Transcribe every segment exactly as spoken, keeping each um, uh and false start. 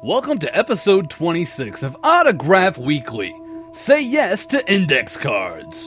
Welcome to episode twenty-six of Autograph Weekly. Say yes to index cards.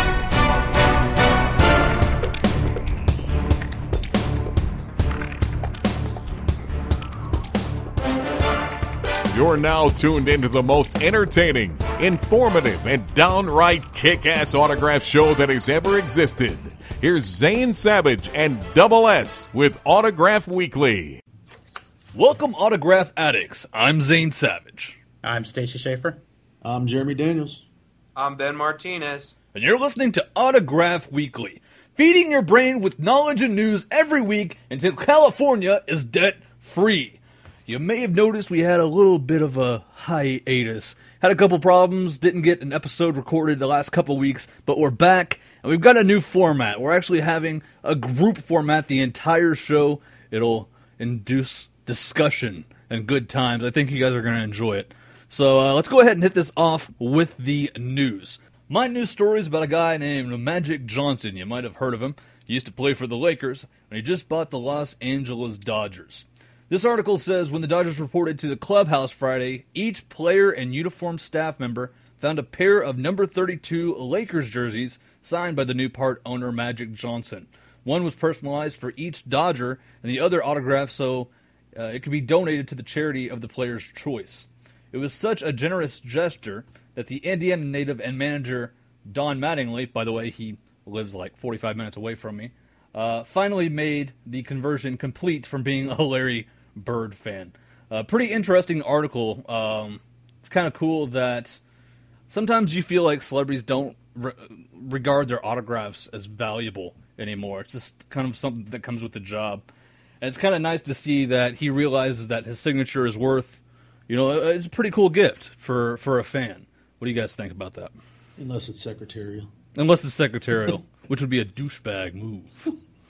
You're now tuned into the most entertaining, informative, and downright kick-ass autograph show that has ever existed. Here's Zane Savage and Double S with Autograph Weekly. Welcome, Autograph Addicts. I'm Zane Savage. I'm Stacy Schaefer. I'm Jeremy Daniels. I'm Ben Martinez. And you're listening to Autograph Weekly, feeding your brain with knowledge and news every week until California is debt-free. You may have noticed we had a little bit of a hiatus. Had a couple problems, didn't get an episode recorded the last couple weeks, but we're back, and we've got a new format. We're actually having a group format the entire show. It'll induce discussion and good times. I think you guys are going to enjoy it. So uh, let's go ahead and hit this off with the news. My news story is about a guy named Magic Johnson. You might have heard of him. He used to play for the Lakers, and he just bought the Los Angeles Dodgers. This article says when the Dodgers reported to the clubhouse Friday, each player and uniform staff member found a pair of number thirty-two Lakers jerseys signed by the new part owner Magic Johnson. One was personalized for each Dodger, and the other autographed so uh, it could be donated to the charity of the player's choice. It was such a generous gesture that the Indiana native and manager Don Mattingly, by the way, he lives like forty-five minutes away from me, uh, finally made the conversion complete from being a Larry Bird fan. A uh, pretty interesting article. Um, it's kind of cool that sometimes you feel like celebrities don't re- regard their autographs as valuable anymore. It's just kind of something that comes with the job. And it's kind of nice to see that he realizes that his signature is worth, you know, it's a pretty cool gift for, for a fan. What do you guys think about that? Unless it's secretarial. Unless it's secretarial, which would be a douchebag move.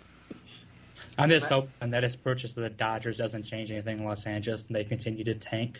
I'm just hoping that his purchase of the Dodgers doesn't change anything in Los Angeles and they continue to tank.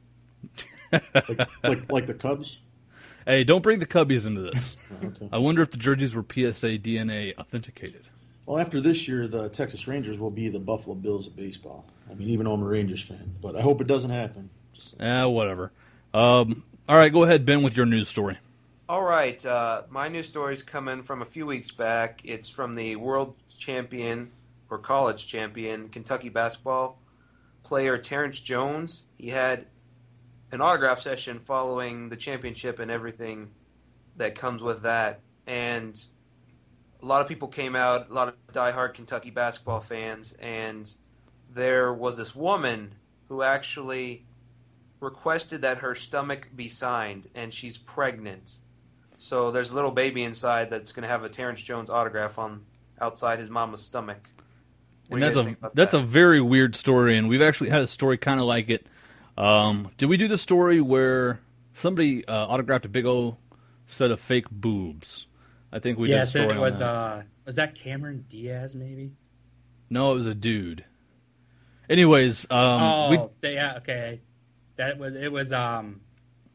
like, like like the Cubs? Hey, don't bring the Cubbies into this. Oh, okay. I wonder if the jerseys were P S A D N A authenticated. Well, after this year, the Texas Rangers will be the Buffalo Bills of baseball. I mean, even though I'm a Rangers fan. But I hope it doesn't happen. Eh, whatever. Um, all right, go ahead, Ben, with your news story. All right, uh, my news story is coming from a few weeks back. It's from the world champion or college champion Kentucky basketball player Terrence Jones. He had an autograph session following the championship and everything that comes with that. And a lot of people came out, a lot of diehard Kentucky basketball fans, and there was this woman who actually requested that her stomach be signed, and she's pregnant. So there's a little baby inside that's going to have a Terrence Jones autograph on outside his mama's stomach. What And do you that's guys a think about that's that? a very weird story, and we've actually had a story kind of like it. Um, did we do the story where somebody uh, autographed a big old set of fake boobs? I think we yes, did a story it was. on that. Uh, was that Cameron Diaz? Maybe. No, it was a dude. Anyways, um, oh, we, they, yeah, okay. That was it. Was um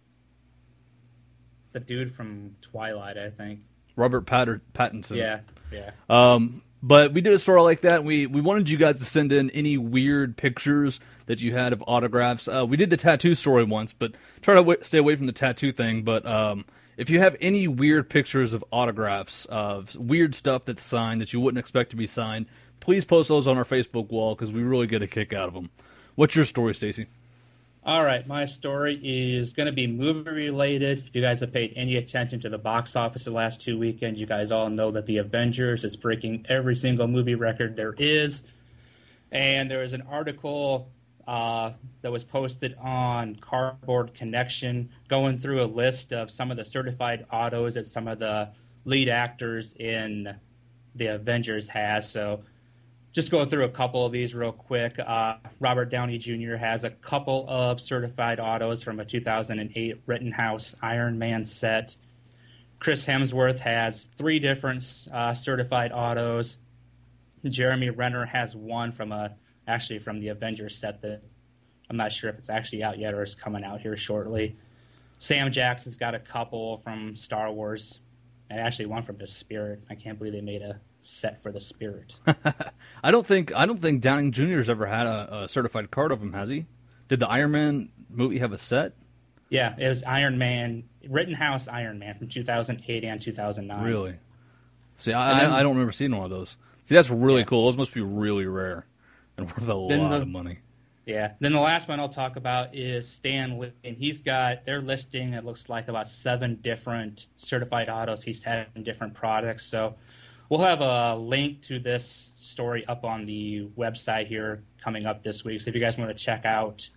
the dude from Twilight, I think. Robert Patter- Pattinson. Yeah, yeah. Um, but we did a story like that. And we we wanted you guys to send in any weird pictures that you had of autographs. Uh, we did the tattoo story once, but try to w- stay away from the tattoo thing. But um, if you have any weird pictures of autographs, of weird stuff that's signed that you wouldn't expect to be signed, please post those on our Facebook wall because we really get a kick out of them. What's your story, Stacy? All right, my story is going to be movie-related. If you guys have paid any attention to the box office the last two weekends, you guys all know that The Avengers is breaking every single movie record there is. And there is an article uh, that was posted on Cardboard Connection going through a list of some of the certified autos that some of the lead actors in The Avengers has. So just go through a couple of these real quick. Uh, Robert Downey Junior has a couple of certified autos from a two thousand eight Rittenhouse Iron Man set. Chris Hemsworth has three different uh, certified autos. Jeremy Renner has one from a actually from the Avengers set that I'm not sure if it's actually out yet or is coming out here shortly. Sam Jackson's got a couple from Star Wars, and actually one from The Spirit. I can't believe they made a set for The Spirit. I don't think I don't think Downing Junior's ever had a, a certified card of him, has he? Did the Iron Man movie have a set? Yeah, it was Iron Man, Rittenhouse Iron Man from two thousand eight and two thousand nine. Really? See, I, then, I, I don't remember seeing one of those. See, that's really yeah. cool. Those must be really rare and worth a Then lot the- of money. Yeah. Then the last one I'll talk about is Stan Lee, and he's got their listing. It looks like about seven different certified autos he's had in different products. So we'll have a link to this story up on the website here coming up this week. So if you guys want to check out,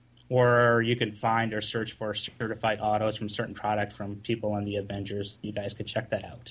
or you can find or search for certified autos from certain product from people in the Avengers, you guys could check that out.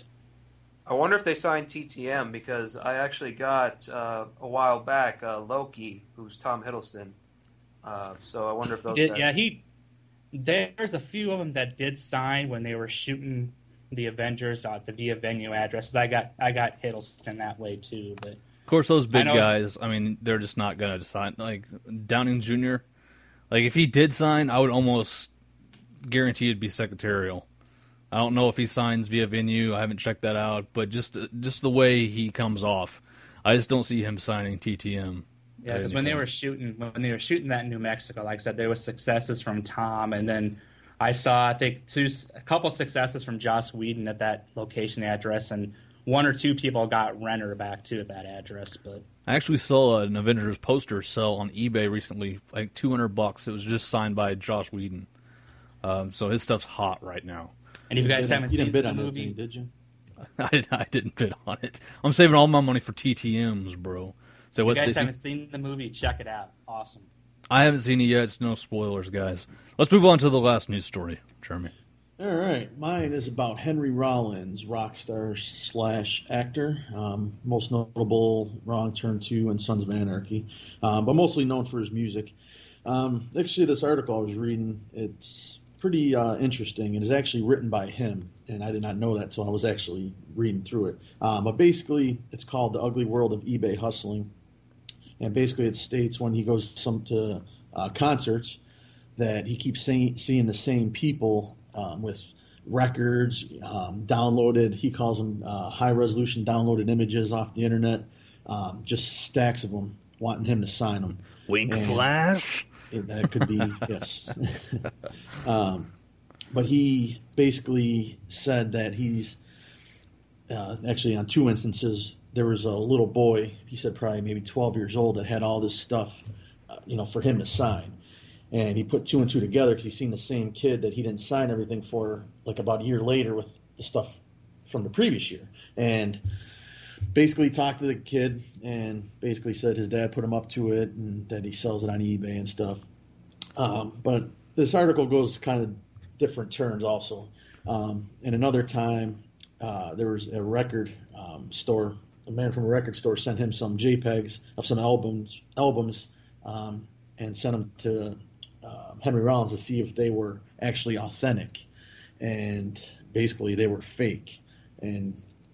I wonder if they signed T T M, because I actually got uh, a while back uh, Loki, who's Tom Hiddleston. Uh, so I wonder if those Did, guys... yeah, he. There's a few of them that did sign when they were shooting the Avengers at the Via Venue addresses. I got I got Hiddleston that way too, but Of course, those big I know- guys, I mean, they're just not going to sign. Like, Downing Junior, like, if he did sign, I would almost guarantee it'd be secretarial. I don't know if he signs via venue. I haven't checked that out. But just just the way he comes off, I just don't see him signing T T M. yeah, because when they were shooting when they were shooting that in New Mexico, like I said, there was successes from Tom, and then I saw I think two a couple successes from Joss Whedon at that location address, and one or two people got Renner back too at that address. But I actually saw an Avengers poster sell on eBay recently, like two hundred bucks. It was just signed by Joss Whedon. Um, so his stuff's hot right now. and if you guys You didn't- haven't you seen didn't bid the on that movie, thing, did you? I, I didn't bid on it. I'm saving all my money for T T Ms, bro. So if you what's guys this? haven't seen the movie, check it out. Awesome. I haven't seen it yet. It's no spoilers, guys. Let's move on to the last news story, Jeremy. All right, mine is about Henry Rollins, rock star slash actor, um, most notable Wrong Turn two and Sons of Anarchy, um, but mostly known for his music. Um, actually, this article I was reading, it's pretty uh, interesting. It is actually written by him, and I did not know that until I was actually reading through it. Um, but basically, it's called The Ugly World of eBay Hustling, and basically it states when he goes some to uh, concerts that he keeps seeing, seeing the same people Um, with records, um, downloaded, he calls them uh, high-resolution downloaded images off the internet, um, just stacks of them, wanting him to sign them. Wink And flash. it- that could be, yes. um, but he basically said that he's, uh, actually on two instances, there was a little boy, he said probably maybe twelve years old, that had all this stuff, uh, you know, for him to sign. And he put two and two together because he's seen the same kid that he didn't sign everything for like about a year later with the stuff from the previous year. And basically talked to the kid and basically said his dad put him up to it and that he sells it on eBay and stuff. Um, but this article goes kind of different turns also. Um, and another time uh, there was a record um, store, a man from a record store sent him some JPEGs of some albums, albums um, and sent them to Uh, Henry Rollins to see if they were actually authentic, and basically they were fake. And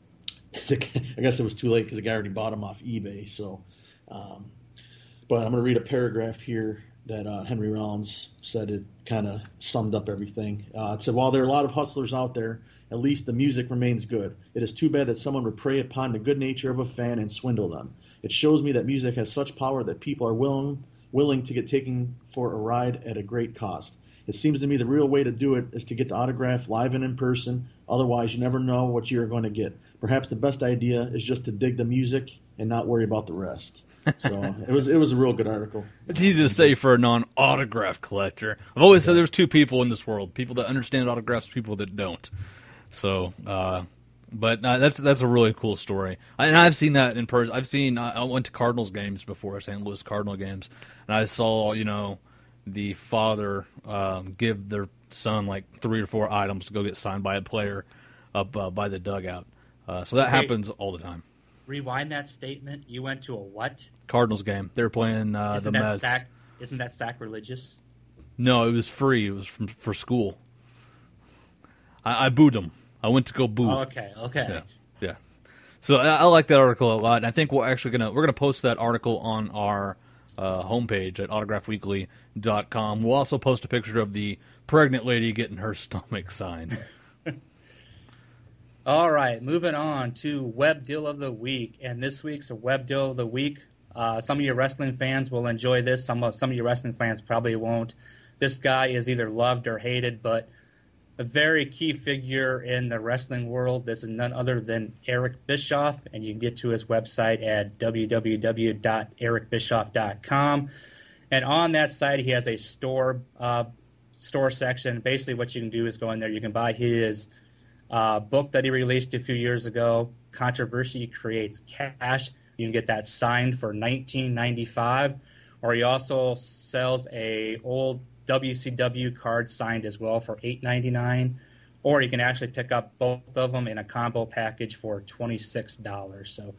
I guess it was too late because the guy already bought them off eBay. So, um, but I'm going to read a paragraph here that uh, Henry Rollins said. It kind of summed up everything. Uh, it said, "While there are a lot of hustlers out there, at least the music remains good. It is too bad that someone would prey upon the good nature of a fan and swindle them. It shows me that music has such power that people are willing." willing to get taken for a ride at a great cost. It seems to me the real way to do it is to get the autograph live and in person. Otherwise, you never know what you're going to get. Perhaps the best idea is just to dig the music and not worry about the rest. So it was it was a real good article. It's easy to say for a non-autograph collector. I've always said there's two people in this world: people that understand autographs, people that don't. So, uh, but uh, that's that's a really cool story, and I've seen that in person. I've seen I went to Cardinals games before, Saint Louis Cardinal games, and I saw you know the father um, give their son like three or four items to go get signed by a player up uh, by the dugout. Uh, so that Hey. happens all the time. Rewind that statement. You went to a what? Cardinals game. They were playing uh, the Isn't that Mets. sac? Isn't that sacrilegious? No, it was free. It was from for school. I, I booed them. I went to go boo. Oh, okay, okay. Yeah, yeah. So I, I like that article a lot, and I think we're actually gonna we're gonna post that article on our uh, homepage at autograph weekly dot com. We'll also post a picture of the pregnant lady getting her stomach signed. All right, moving on to Web Deal of the Week. And this week's Web Deal of the Week Uh, some of your wrestling fans will enjoy this. Some of some of your wrestling fans probably won't. This guy is either loved or hated, but a very key figure in the wrestling world. This is none other than Eric Bischoff, and you can get to his website at w w w dot eric bischoff dot com. And on that site, he has a store uh, store section. Basically, what you can do is go in there. You can buy his uh, book that he released a few years ago, Controversy Creates Cash. You can get that signed for nineteen ninety-five dollars. Or he also sells a old W C W card signed as well for eight ninety-nine. Or you can actually pick up both of them in a combo package for twenty-six dollars. So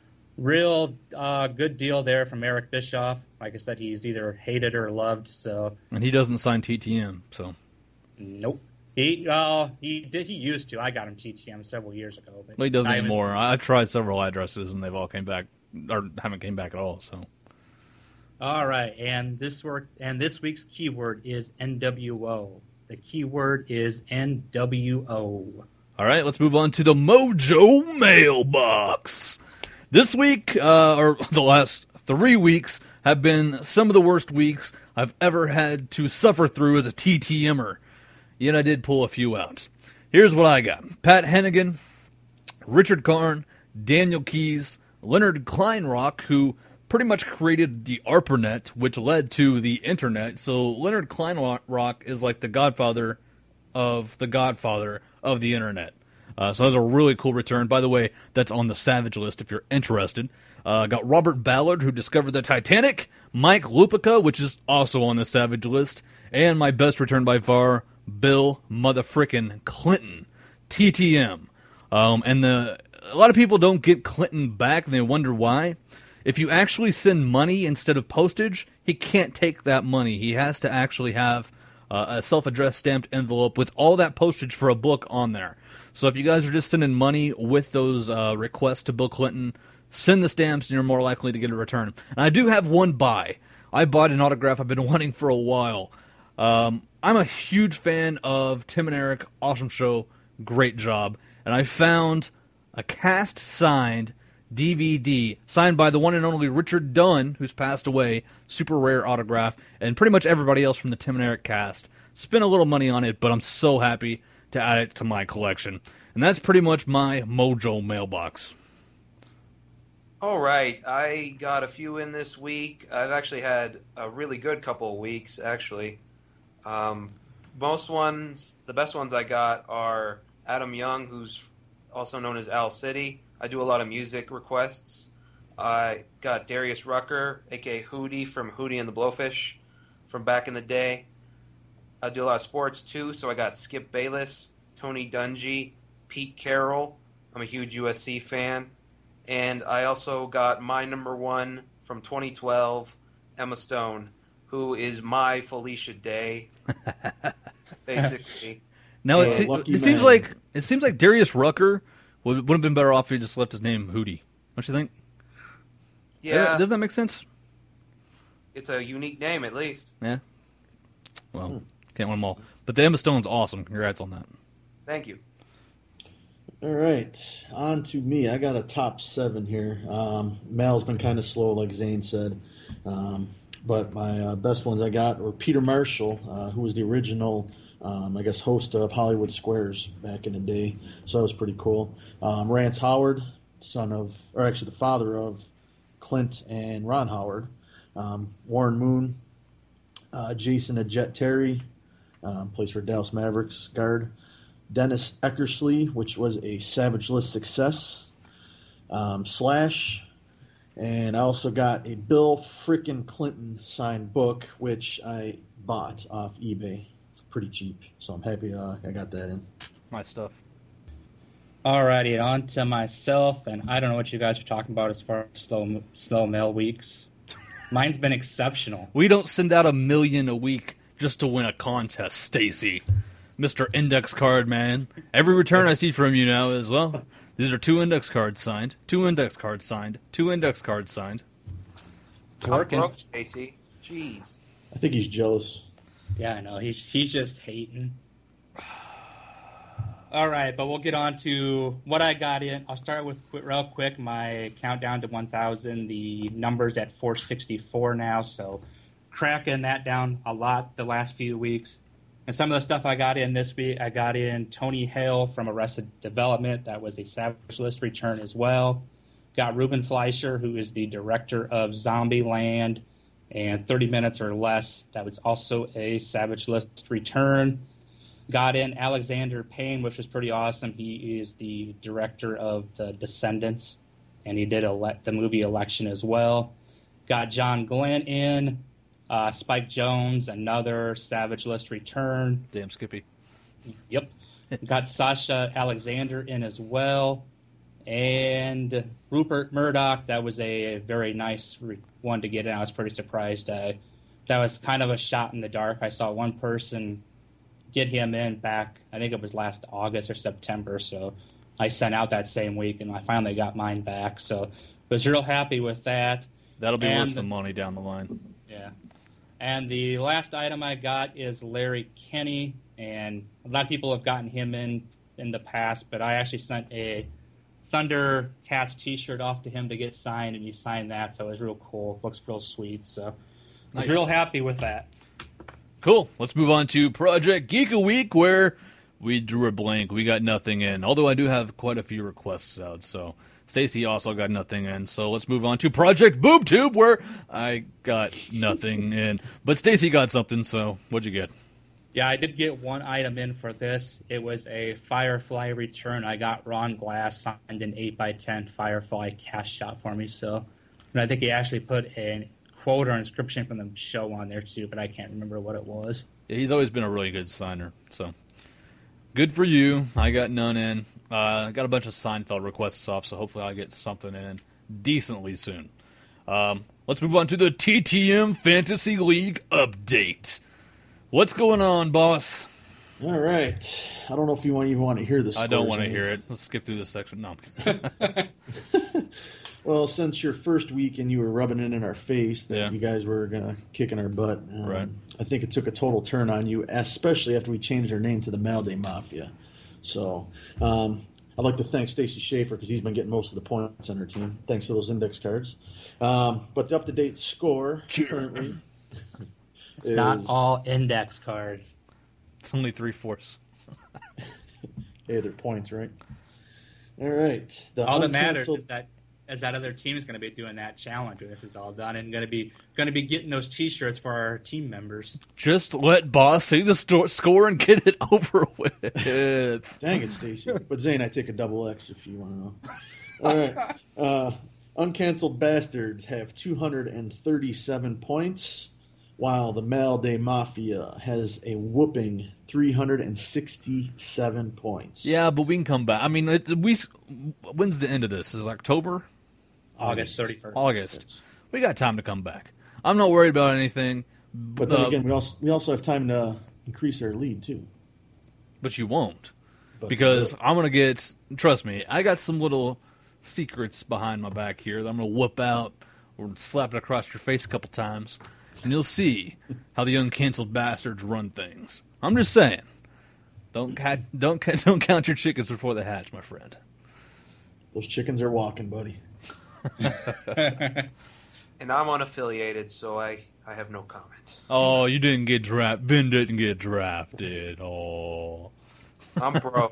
real uh, good deal there from Eric Bischoff. Like I said, he's either hated or loved. So And he doesn't sign T T M, so. Nope. He uh, he did. He used to. I got him T T M several years ago. But Well, he doesn't I was- anymore. I've tried several addresses, and they've all came back, or haven't came back at all, so. All right, and this work and this week's keyword is N W O. The keyword is N W O. All right, let's move on to the Mojo Mailbox. This week, uh, or the last three weeks, have been some of the worst weeks I've ever had to suffer through as a T T M-er. Yet I did pull a few out. Here's what I got. Pat Hennigan, Richard Karn, Daniel Keyes, Leonard Kleinrock, who pretty much created the ARPANET, which led to the Internet. So Leonard Kleinrock is like the godfather of the godfather of the Internet. Uh, so that was a really cool return. By the way, that's on the Savage list if you're interested. Uh, got Robert Ballard, who discovered the Titanic, Mike Lupica, which is also on the Savage list, and my best return by far, Bill motherfrickin' Clinton, T T M. Um, and the a lot of people don't get Clinton back, and they wonder why. If you actually send money instead of postage, he can't take that money. He has to actually have uh, a self-addressed stamped envelope with all that postage for a book on there. So if you guys are just sending money with those uh, requests to Bill Clinton, send the stamps and you're more likely to get a return. And I do have one buy. I bought an autograph I've been wanting for a while. Um, I'm a huge fan of Tim and Eric. Awesome show. Great job. And I found a cast-signed D V D signed by the one and only Richard Dunn, who's passed away. Super rare autograph. And pretty much everybody else from the Tim and Eric cast. Spent a little money on it, but I'm so happy to add it to my collection. And that's pretty much my Mojo Mailbox. All right, I got a few in this week. I've actually had a really good couple of weeks, actually. Um, most ones, the best ones I got are Adam Young, who's also known as Al City. I do a lot of music requests. I got Darius Rucker, a k a. Hootie from Hootie and the Blowfish from back in the day. I do a lot of sports, too, so I got Skip Bayless, Tony Dungy, Pete Carroll. I'm a huge U S C fan. And I also got my number one from twenty twelve, Emma Stone, who is my Felicia Day, basically. Now it, Yeah, se- lucky it seems man. like it seems like Darius Rucker would would have been better off if he just left his name Hootie. Don't you think? Yeah, Doesn't that make sense? it's a unique name, at least. Yeah. Well, can't win them all. But the Emma Stone's awesome. Congrats on that. Thank you. All right, on to me. I got a top seven here. Um, Mal's been kind of slow, like Zane said. Um, but my uh, best ones I got were Peter Marshall, uh, who was the original, um, I guess, host of Hollywood Squares back in the day. So that was pretty cool. Um, Rance Howard, son of, or actually the father of Clint and Ron Howard. Um, Warren Moon, uh, Jason Ajit Terry, um, plays for Dallas Mavericks guard. Dennis Eckersley, which was a Savage List success. Um, Slash. And I also got a Bill frickin' Clinton signed book, which I bought off eBay. Pretty cheap. So I'm happy uh, I got that in. My stuff. Alrighty, on to myself, and I don't know what you guys are talking about as far as slow, slow mail weeks. Mine's been exceptional. We don't send out a million a week just to win a contest, Stacy. Mister Index Card Man. Every return I see from you now is, well, these are two index cards signed, two index cards signed, two index cards signed. It's I'm working. broke, Stacy. Jeez. I think he's jealous. Yeah, I know. He's he's just hating. All right, but we'll get on to what I got in. I'll start with quick, real quick my countdown to one thousand. The number's at four sixty-four now, so cracking that down a lot the last few weeks. And some of the stuff I got in this week, I got in Tony Hale from Arrested Development. That was a Savage List return as well. Got Ruben Fleischer, who is the director of Zombieland and thirty minutes or Less. That was also a Savage List return. Got in Alexander Payne, which was pretty awesome. He is the director of The Descendants, and he did ele- the movie Election as well. Got John Glenn in, uh, Spike Jonze, another Savage List return. Damn Skippy. Yep. Got Sasha Alexander in as well. And Rupert Murdoch, that was a very nice re- one to get in. I was pretty surprised. Uh, that was kind of a shot in the dark. I saw one person get him in back, I think it was last August or September, so I sent out that same week, and I finally got mine back. So was real happy with that. That'll be and, worth some money down the line. Yeah. And the last item I got is Larry Kenny, and a lot of people have gotten him in in the past, but I actually sent a Thundercats t-shirt off to him to get signed, and he signed that, so it was real cool. Looks real sweet, so I was Nice. real happy with that. Cool. Let's move on to Project Geek a Week, where we drew a blank. We got nothing in, although I do have quite a few requests out, so Stacy also got nothing in. So let's move on to Project BoobTube, where I got nothing in. But Stacy got something, so what'd you get? Yeah, I did get one item in for this. It was a Firefly return. I got Ron Glass signed an eight by ten Firefly cast shot for me, so and I think he actually put a quote or inscription from the show on there too, but I can't remember what it was. Yeah, he's always been a really good signer, so good for you. I got none in. Uh, I got a bunch of Seinfeld requests off, so hopefully I'll get something in decently soon. Um, let's move on to the T T M Fantasy League update. What's going on, boss? All right. I don't know if you want even want to hear this. I don't want to hear it. Let's skip through this section. No. Well, since your first week and you were rubbing it in our face that Yeah. you guys were gonna kick in our butt, um, Right. I think it took a total turn on you, especially after we changed our name to the Malday Mafia. So um, I'd like to thank Stacey Schaefer because he's been getting most of the points on her team, thanks to those index cards. Um, but the up-to-date score Cheer. currently It's not is- all index cards. It's only three-fourths. Hey, they're points, right? All right. The All that matters uncanceled- is that as that other team is going to be doing that challenge when this is all done, and going to be going to be getting those T-shirts for our team members. Just let boss say the sto- score and get it over with. Dang it, Stacy. But Zane, I take a double X if you want to know. All right. Uh, Uncanceled Bastards have two hundred thirty-seven points, while the Malday Mafia has a whooping three hundred sixty-seven points. Yeah, but we can come back. I mean, it, we. When's the end of this? Is it October? August thirty-first. August. We got time to come back. I'm not worried about anything. But then uh, again, we also we also have time to increase our lead too. but you won't. But Because I'm going to get, trust me, I got some little secrets behind my back here that I'm going to whoop out or slap it across your face a couple times, and you'll see how the uncanceled bastards run things. I'm just saying. Don't ca- don't ca- don't count your chickens before they hatch, my friend. those chickens are walking, buddy. And I'm unaffiliated, so I, I have no comment. Oh, you didn't get drafted. Ben didn't get drafted. Oh. I'm broke.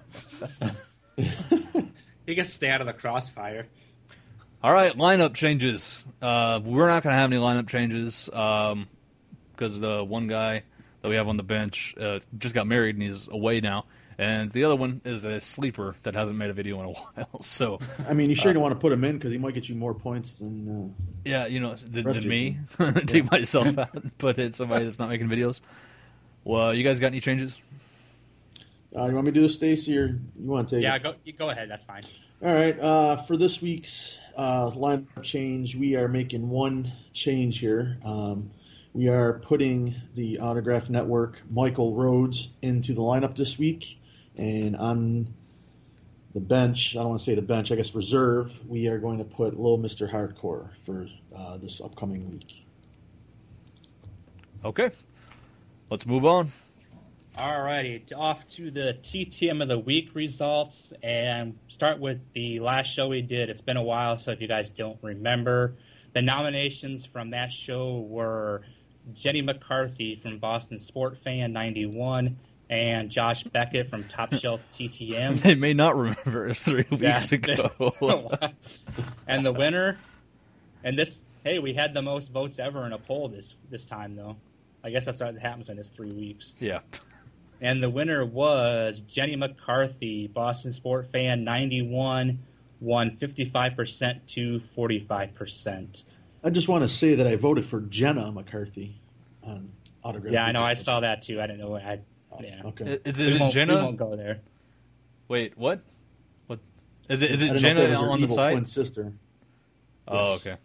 He gets to stay out of the crossfire. All right, lineup changes. Uh, we're not going to have any lineup changes um, because the one guy that we have on the bench uh, just got married and he's away now. And the other one is a sleeper that hasn't made a video in a while. So, I mean, you sure don't want to put him in because he might get you more points than. Uh, yeah, you know, than, Rest than of me. Take myself out and put in somebody that's not making videos. Well, you guys got any changes? uh, you want me to do this, Stacy, or you want to take Yeah, it? go you go ahead. That's fine. All right. Uh, for this week's uh, lineup change, we are making one change here. Um, we are putting the Autograph Network Michael Rhodes into the lineup this week, and on the bench, I don't want to say the bench, I guess reserve, we are going to put Little Mister Hardcore for uh, this upcoming week. Okay. Let's move on. Alrighty, off to the T T M of the Week results, and start with the last show we did. It's been a while, so if you guys don't remember, the nominations from that show were Jenny McCarthy from Boston Sport Fan ninety-one and Josh Beckett from Top Shelf T T M. They may not remember us three weeks ago. And the winner, and this, hey, we had the most votes ever in a poll this this time, though. I guess that's what happens in this three weeks. Yeah. And the winner was Jenny McCarthy, Boston Sport Fan ninety-one, won fifty-five percent to forty-five percent. I just want to say that I voted for Jenna McCarthy on autograph. Yeah, I know. I saw that too. I didn't know. I yeah. Okay. Is, We is it won't, Jenna? we won't go there. Wait, what? What? Is it? Is I it didn't Jenna know if that was her on the evil site? twin sister. Oh, Yes.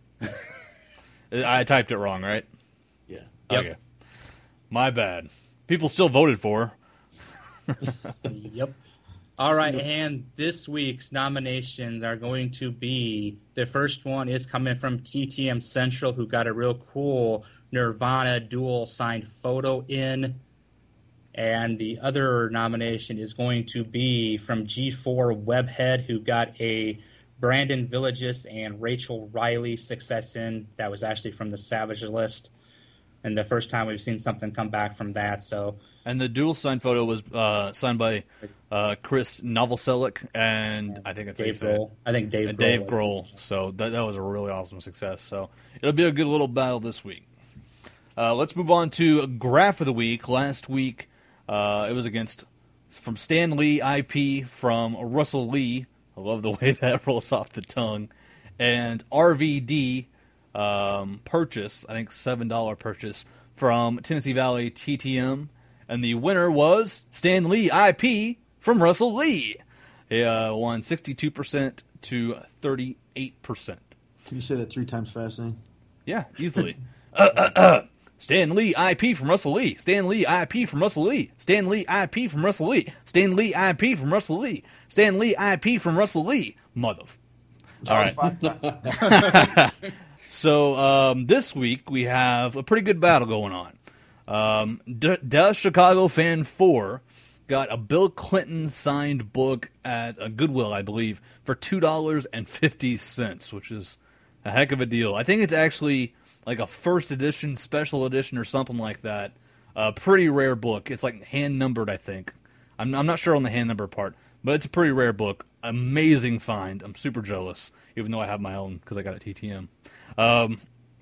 okay. I typed it wrong, right? Yeah. Yep. Okay. My bad. People still voted for her. Yep. All right, and this week's nominations are going to be, the first one is coming from T T M Central, who got a real cool Nirvana dual signed photo in. And the other nomination is going to be from G four Webhead, who got a Brandon Villages and Rachel Riley success in. That was actually from the Savage List. And the first time we've seen something come back from that, so... And the dual signed photo was uh, signed by uh, Chris Novoselic and I think it's Dave Grohl. I think Dave and Grohl. Dave was- Grohl. So that that was a really awesome success. So it'll be a good little battle this week. Uh, let's move on to Graph of the Week. Last week uh, it was against from Stan Lee I P from Russell Lee. I love the way that rolls off the tongue. And R V D um, purchase, I think seven dollar purchase from Tennessee Valley T T M. And the winner was Stan Lee I P from Russell Lee. He uh, won sixty-two percent to thirty-eight percent. Can you say that three times fast, Zane? Yeah, easily. uh, uh, uh. Stan Lee I P from Russell Lee. Stan Lee I P from Russell Lee. Stan Lee I P from Russell Lee. Stan Lee I P from Russell Lee. Stan Lee I P from Russell Lee. Mother. All right. So um, this week we have a pretty good battle going on. Um, D- Da Chicago Fan four got a Bill Clinton signed book at a Goodwill, I believe, for two dollars and fifty cents, which is a heck of a deal. I think it's actually like a first edition, special edition, or something like that. A pretty rare book. It's like hand numbered, I think. I'm, I'm not sure on the hand number part, but it's a pretty rare book. Amazing find. I'm super jealous, even though I have my own because I got it at T T M. Um,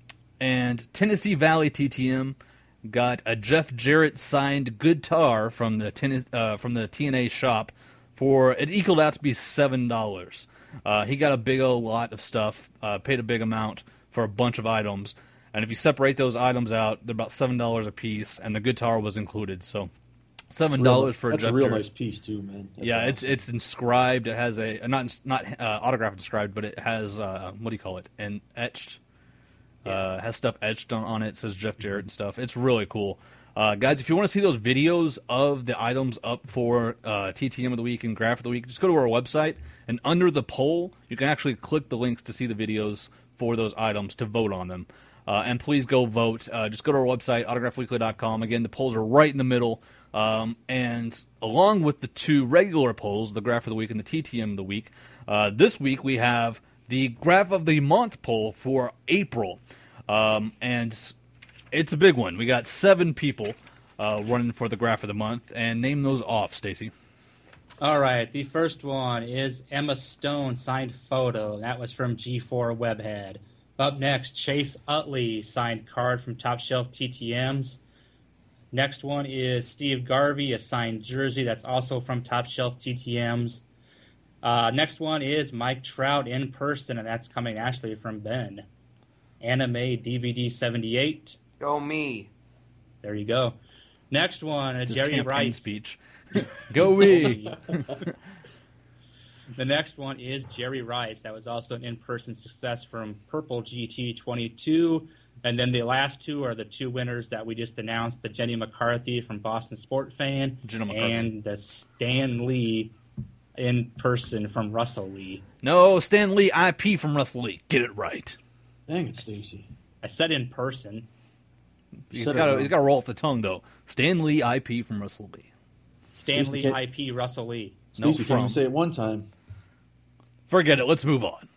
and Tennessee Valley T T M got a Jeff Jarrett signed guitar from the ten, uh, from the T N A shop for it equaled out to be seven dollars. Uh, he got a big old lot of stuff, uh, paid a big amount for a bunch of items, and if you separate those items out, they're about seven dollars a piece, and the guitar was included. So seven dollars for a That's Jeff a real Jarrett. nice piece too, man. That's Yeah, awesome. it's it's inscribed. It has a not not uh, autographed inscribed, but it has uh, what do you call it? An etched. Uh, has stuff etched on, on it. It says Jeff Jarrett and stuff. It's really cool. Uh, guys, if you want to see those videos of the items up for uh, T T M of the Week and Graph of the Week, just go to our website, and under the poll, you can actually click the links to see the videos for those items to vote on them. Uh, and please go vote. Uh, just go to our website, autograph weekly dot com. Again, the polls are right in the middle. Um, and along with the two regular polls, the Graph of the Week and the T T M of the Week, uh, this week we have the Graph of the Month poll for April. Um, and it's a big one. We got seven people uh, running for the Graph of the Month. And name those off, Stacy. All right, the first one is Emma Stone signed photo. That was from G four Webhead. Up next, Chase Utley signed card from Top Shelf T T Ms. Next one is Steve Garvey, a signed jersey that's also from Top Shelf T T Ms. Uh, next one is Mike Trout in person, and that's coming actually from Ben. Anime D V D seventy-eight. Go me. There you go. Next one, a It's his Jerry campaign Rice. speech. Go we. The next one is Jerry Rice. That was also an in-person success from Purple G T twenty-two. And then the last two are the two winners that we just announced, the Jenny McCarthy from Boston Sport Fan Jenna McCarthy. and the Stan Lee in person from Russell Lee. No, Stan Lee I P from Russell Lee. Get it right. Dang it, Stacy. I said in person. He's Said it got to wrong. he's got to roll off the tongue though. Stan Lee, I P from Russell Lee. Stanley Stacey, can- I P Russell Lee. No, Stacey, can from. you say it one time? Forget it. Let's move on.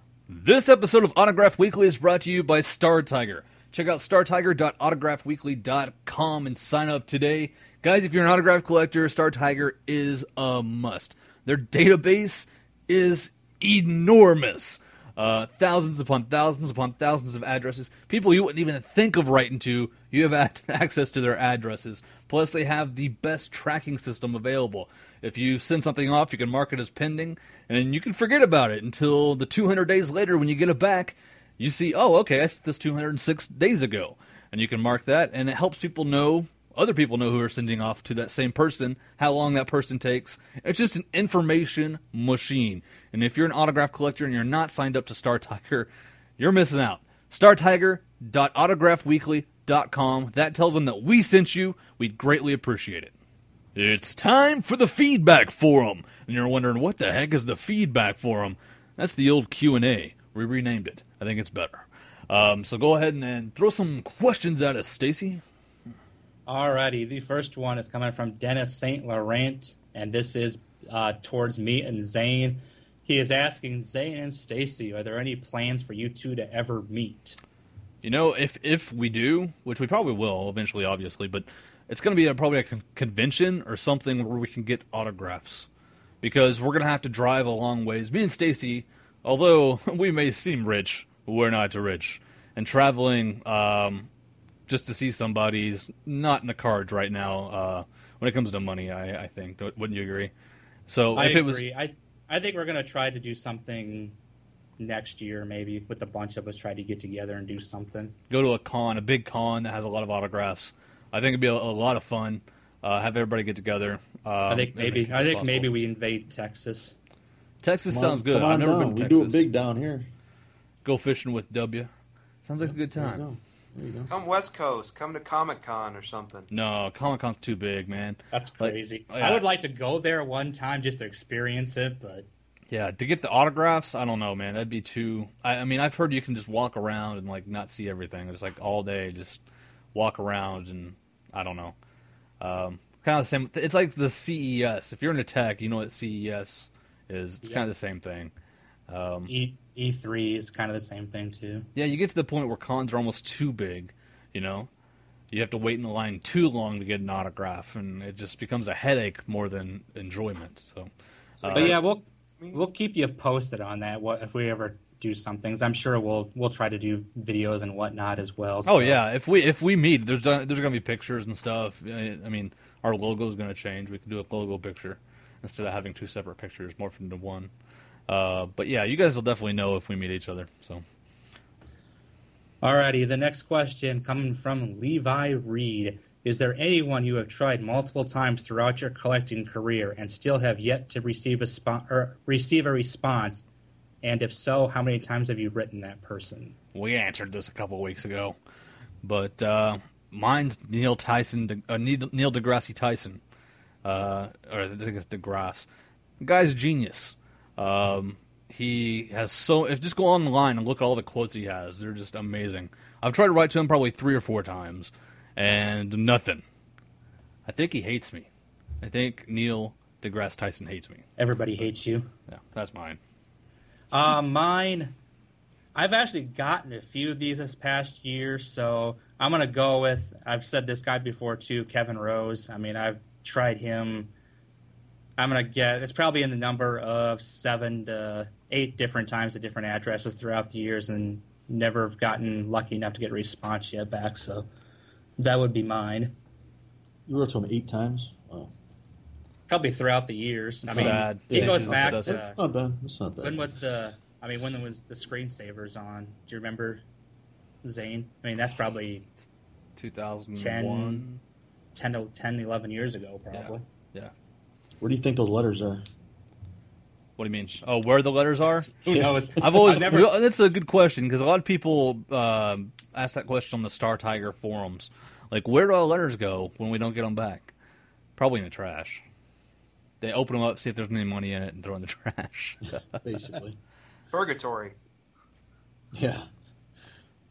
This episode of Autograph Weekly is brought to you by Star Tiger. Check out star tiger dot autograph weekly dot com and sign up today. Guys, if you're an autograph collector, Star Tiger is a must. Their database is enormous. Uh, thousands upon thousands upon thousands of addresses. People you wouldn't even think of writing to, you have ad- access to their addresses. Plus, they have the best tracking system available. If you send something off, you can mark it as pending, and you can forget about it until the two hundred days later when you get it back. You see, oh, okay, I sent this two hundred six days ago. And you can mark that, and it helps people know, other people know who are sending off to that same person, how long that person takes. It's just an information machine. And if you're an autograph collector and you're not signed up to Star Tiger, you're missing out. star tiger dot autograph weekly dot com. That tells them that we sent you. We'd greatly appreciate it. It's time for the feedback forum. And you're wondering, what the heck is the feedback forum? That's the old Q and A. We renamed it. I think it's better. Um, so go ahead and, and throw some questions at us, Stacy. Alrighty, the first one is coming from Dennis Saint Laurent, and this is uh, towards me and Zane. He is asking Zane and Stacy, are there any plans for you two to ever meet? You know, if if we do, which we probably will eventually, obviously, but it's going to be a, probably a con- convention or something where we can get autographs. Because we're going to have to drive a long ways. Me and Stacy, although we may seem rich, we're not rich. And traveling um, just to see somebody is not in the cards right now uh, when it comes to money, I, I think. Wouldn't you agree? So I if agree. it was, I I think we're going to try to do something next year, maybe, with a bunch of us try to get together and do something. go to a con, a big con that has a lot of autographs, I think it'd be a, a lot of fun. Uh, have everybody get together. Um, I think as many maybe people I as think possible. maybe we invade Texas. Texas Come on- sounds good. Come on I've never down. been to We Texas. do it big down here. Go fishing with W. Sounds like a good There you time. go. There you go. Come West Coast. Come to Comic Con or something. No, Comic Con's too big, man. That's Like, crazy. yeah. I would like to go there one time just to experience it, but Yeah, to get the autographs, I don't know, man. That'd be too. I, I mean, I've heard you can just walk around and like not see everything. It's like all day, just walk around, and I don't know. Um, kind of the same. It's like the C E S. If you're into tech, you know what C E S is. It's Yeah. kind of the same thing. Um, E E3 is kind of the same thing too. yeah, you get to the point where cons are almost too big. You know, you have to wait in the line too long to get an autograph, and it just becomes a headache more than enjoyment. So, So uh, But yeah, we'll me? we'll keep you posted on that. What if we ever do some things? I'm sure we'll we'll try to do videos and whatnot as well. Oh so- yeah, if we if we meet, there's uh, there's gonna be pictures and stuff. I I mean, our logo's gonna change. We can do a logo picture instead of having two separate pictures, morph into one. Uh, but yeah, you guys will definitely know if we meet each other. So Alrighty, the next question coming from Levi Reed. Is there anyone you have tried multiple times throughout your collecting career and still have yet to receive a spo- or receive a response? And if so, how many times have you written that person? we answered this a couple weeks ago, but uh, mine's Neil Tyson, De, uh, Neil Neil deGrasse Tyson, uh, or I think it's deGrasse. The guy's a genius. Um, he has so if just go online and look at all the quotes he has, they're just amazing. I've tried to write to him probably three or four times, and nothing. I think he hates me. I think Neil deGrasse Tyson hates me. Everybody hates you. Yeah, that's mine. Uh, mine, I've actually gotten a few of these this past year, so I'm going to go with, I've said this guy before too, Kevin Rose. I mean, I've tried him. I'm going to get, it's probably in the number of seven to eight different times at different addresses throughout the years and never gotten lucky enough to get a response yet back, so that would be mine. You wrote to him eight times. Oh, Probably throughout the years. I mean, Sad. he Yeah, goes it's back obsessive. to, that's not bad. That's not bad. when was the, I mean, when was the screensavers on? Do you remember, Zane? I mean, that's probably two thousand one. ten, ten, ten, eleven years ago, probably. Yeah. Where do you think those letters are? What do you mean? Oh, where the letters are? Who knows? I've always never. well, that's a good question because a lot of people um ask that question on the Star Tiger forums. Like, where do all the letters go when we don't get them back? Probably in the trash. They open them up, see if there's any money in it, and throw it in the trash. Basically. Purgatory. Yeah.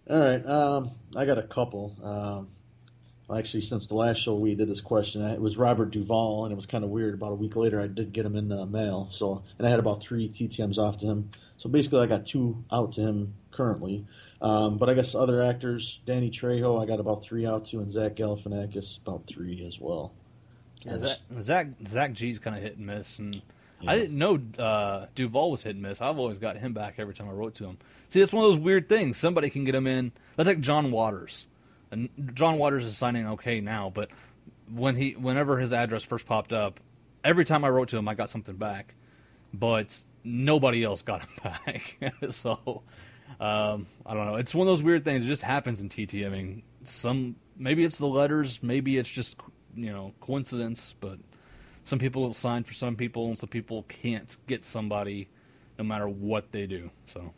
All right. Um, I got a couple. Um, actually, since the last show we did this question, it was Robert Duvall, and it was kind of weird. About a week later, I did get him in the mail. So, and I had about three T T Ms off to him. So basically, I got two out to him currently. Um, but I guess other actors, Danny Trejo, I got about three out to, and Zach Galifianakis about three as well. Yeah, Zach, Zach Zach G's kind of hit and miss, and Yeah. I didn't know uh, Duvall was hit and miss. I've always got him back every time I wrote to him. See, it's one of those weird things. Somebody can get him in. That's like John Waters, and John Waters is signing okay now, but when he, whenever his address first popped up, every time I wrote to him, I got something back, but nobody else got him back. So um, I don't know. It's one of those weird things. It just happens in T T. I mean, some maybe it's the letters, maybe it's just, you know, coincidence, but some people will sign for some people, and some people can't get somebody no matter what they do. So,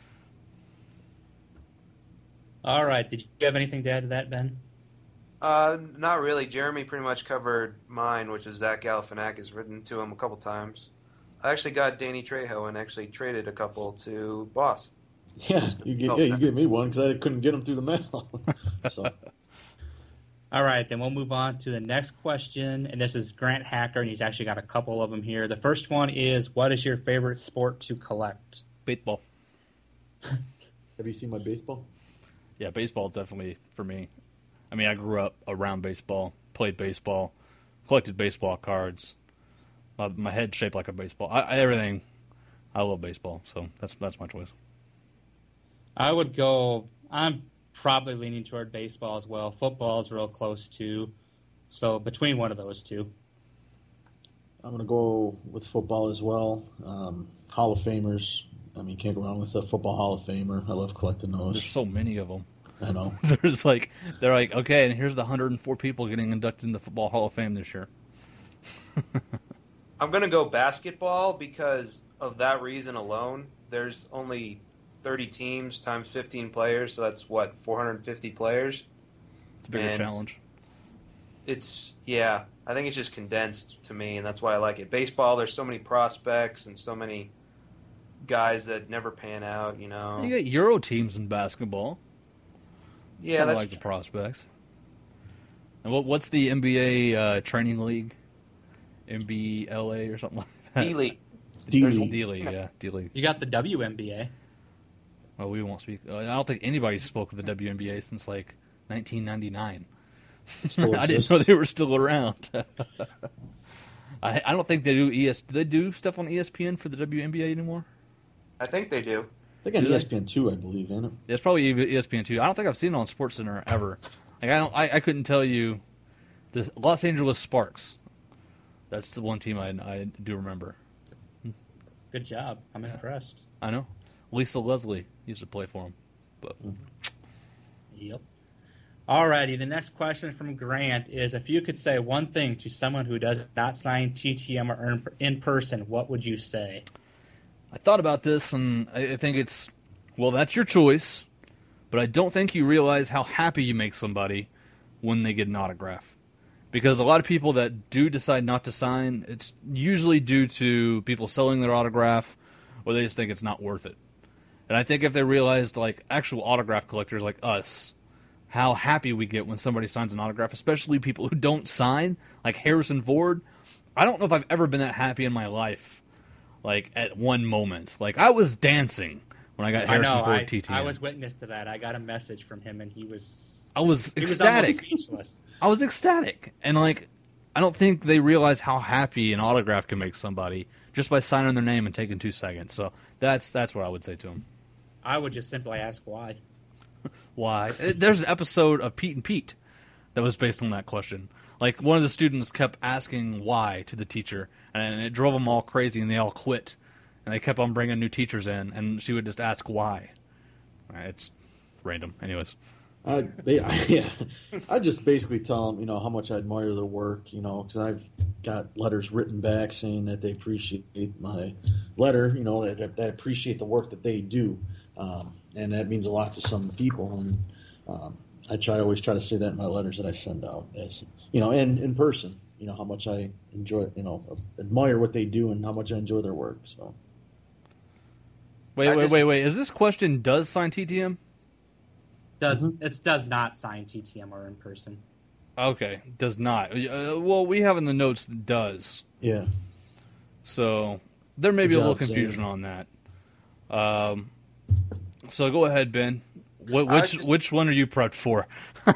All right. Did you have anything to add to that, Ben? Uh, not really. Jeremy pretty much covered mine, which is Zach Galifianakis. Written to him a couple times. I actually got Danny Trejo and actually traded a couple to Boss. Yeah, you get, yeah, you gave me one because I couldn't get them through the mail. So, All right, then we'll move on to the next question, and this is Grant Hacker, and he's actually got a couple of them here. The first one is, what is your favorite sport to collect? baseball. have you seen my baseball? Yeah, baseball is definitely for me. I mean, I grew up around baseball, played baseball, collected baseball cards. My, my head's shaped like a baseball. I, I, everything. I love baseball, so that's that's my choice. I would go, I'm probably leaning toward baseball as well. Football is real close too. So between one of those two. I'm going to go with football as well. Um, Hall of Famers. I mean, can't go wrong with a football Hall of Famer. I love collecting those. There's so many of them. I know. There's like, they're like, okay, and here's the one hundred four people getting inducted in the Football Hall of Fame this year. I'm going to go basketball because of that reason alone. There's only thirty teams times fifteen players, so that's, what, four hundred fifty players? It's a bigger And challenge. It's, yeah, I think it's just condensed to me, and that's why I like it. Baseball, there's so many prospects and so many guys that never pan out, you know. You got Euro teams in basketball. Yeah, Kinda that's like the prospects. And what what's the N B A uh, training league? N B L A or something like that? D-League. D-League. D League, yeah, D League. You got the W N B A. Well, we won't speak. Uh, I don't think anybody's spoke of the W N B A since like nineteen ninety-nine. Still I didn't exists. know they were still around. I, I don't think they do E S. Do they do stuff on E S P N for the W N B A anymore? I think they do. They got Do E S they? P N two, I believe, ain't it? Yeah, it's probably E S P N two. I don't think I've seen it on SportsCenter ever. Like I don't. I, I couldn't tell you. The Los Angeles Sparks. That's the one team I I do remember. Good job. I'm impressed. I know. Lisa Leslie used to play for them. But Yep. Alrighty, the next question from Grant is, if you could say one thing to someone who does not sign T T M or in person, what would you say? I thought about this, and I I think it's, well, that's your choice, but I don't think you realize how happy you make somebody when they get an autograph. Because a lot of people that do decide not to sign, it's usually due to people selling their autograph, or they just think it's not worth it. And I think if they realized, like, actual autograph collectors like us, how happy we get when somebody signs an autograph, especially people who don't sign, like Harrison Ford. I don't know if I've ever been that happy in my life, like, at one moment. Like, I was dancing when I got I Harrison know. Ford I, T T M. I was witness to that. I got a message from him, and he was I was he was almost ecstatic. speechless. I was ecstatic. And, like, I don't think they realize how happy an autograph can make somebody just by signing their name and taking two seconds. So that's that's what I would say to them. I would just simply ask why. Why? There's an episode of Pete and Pete that was based on that question. Like, one of the students kept asking why to the teacher, and it drove them all crazy, and they all quit. And they kept on bringing new teachers in, and she would just ask why. It's random. Anyways. I, they, I, yeah, I just basically tell them, you know, how much I admire their work, you know, because I've got letters written back saying that they appreciate my letter, you know, that they appreciate the work that they do, um, and that means a lot to some people. And um, I try always try to say that in my letters that I send out, as you know, and in person, you know, how much I enjoy, you know, admire what they do and how much I enjoy their work. So. Wait, I wait, just- wait, wait. Is this question does sign T T M? Does Mhm. it does not sign T T M or in person. Okay, does not. Uh, well, we have in the notes that does. Yeah. So there may Good be a little job, Zane. confusion on that. Um, so go ahead, Ben. What, I which just- which one are you prepped for?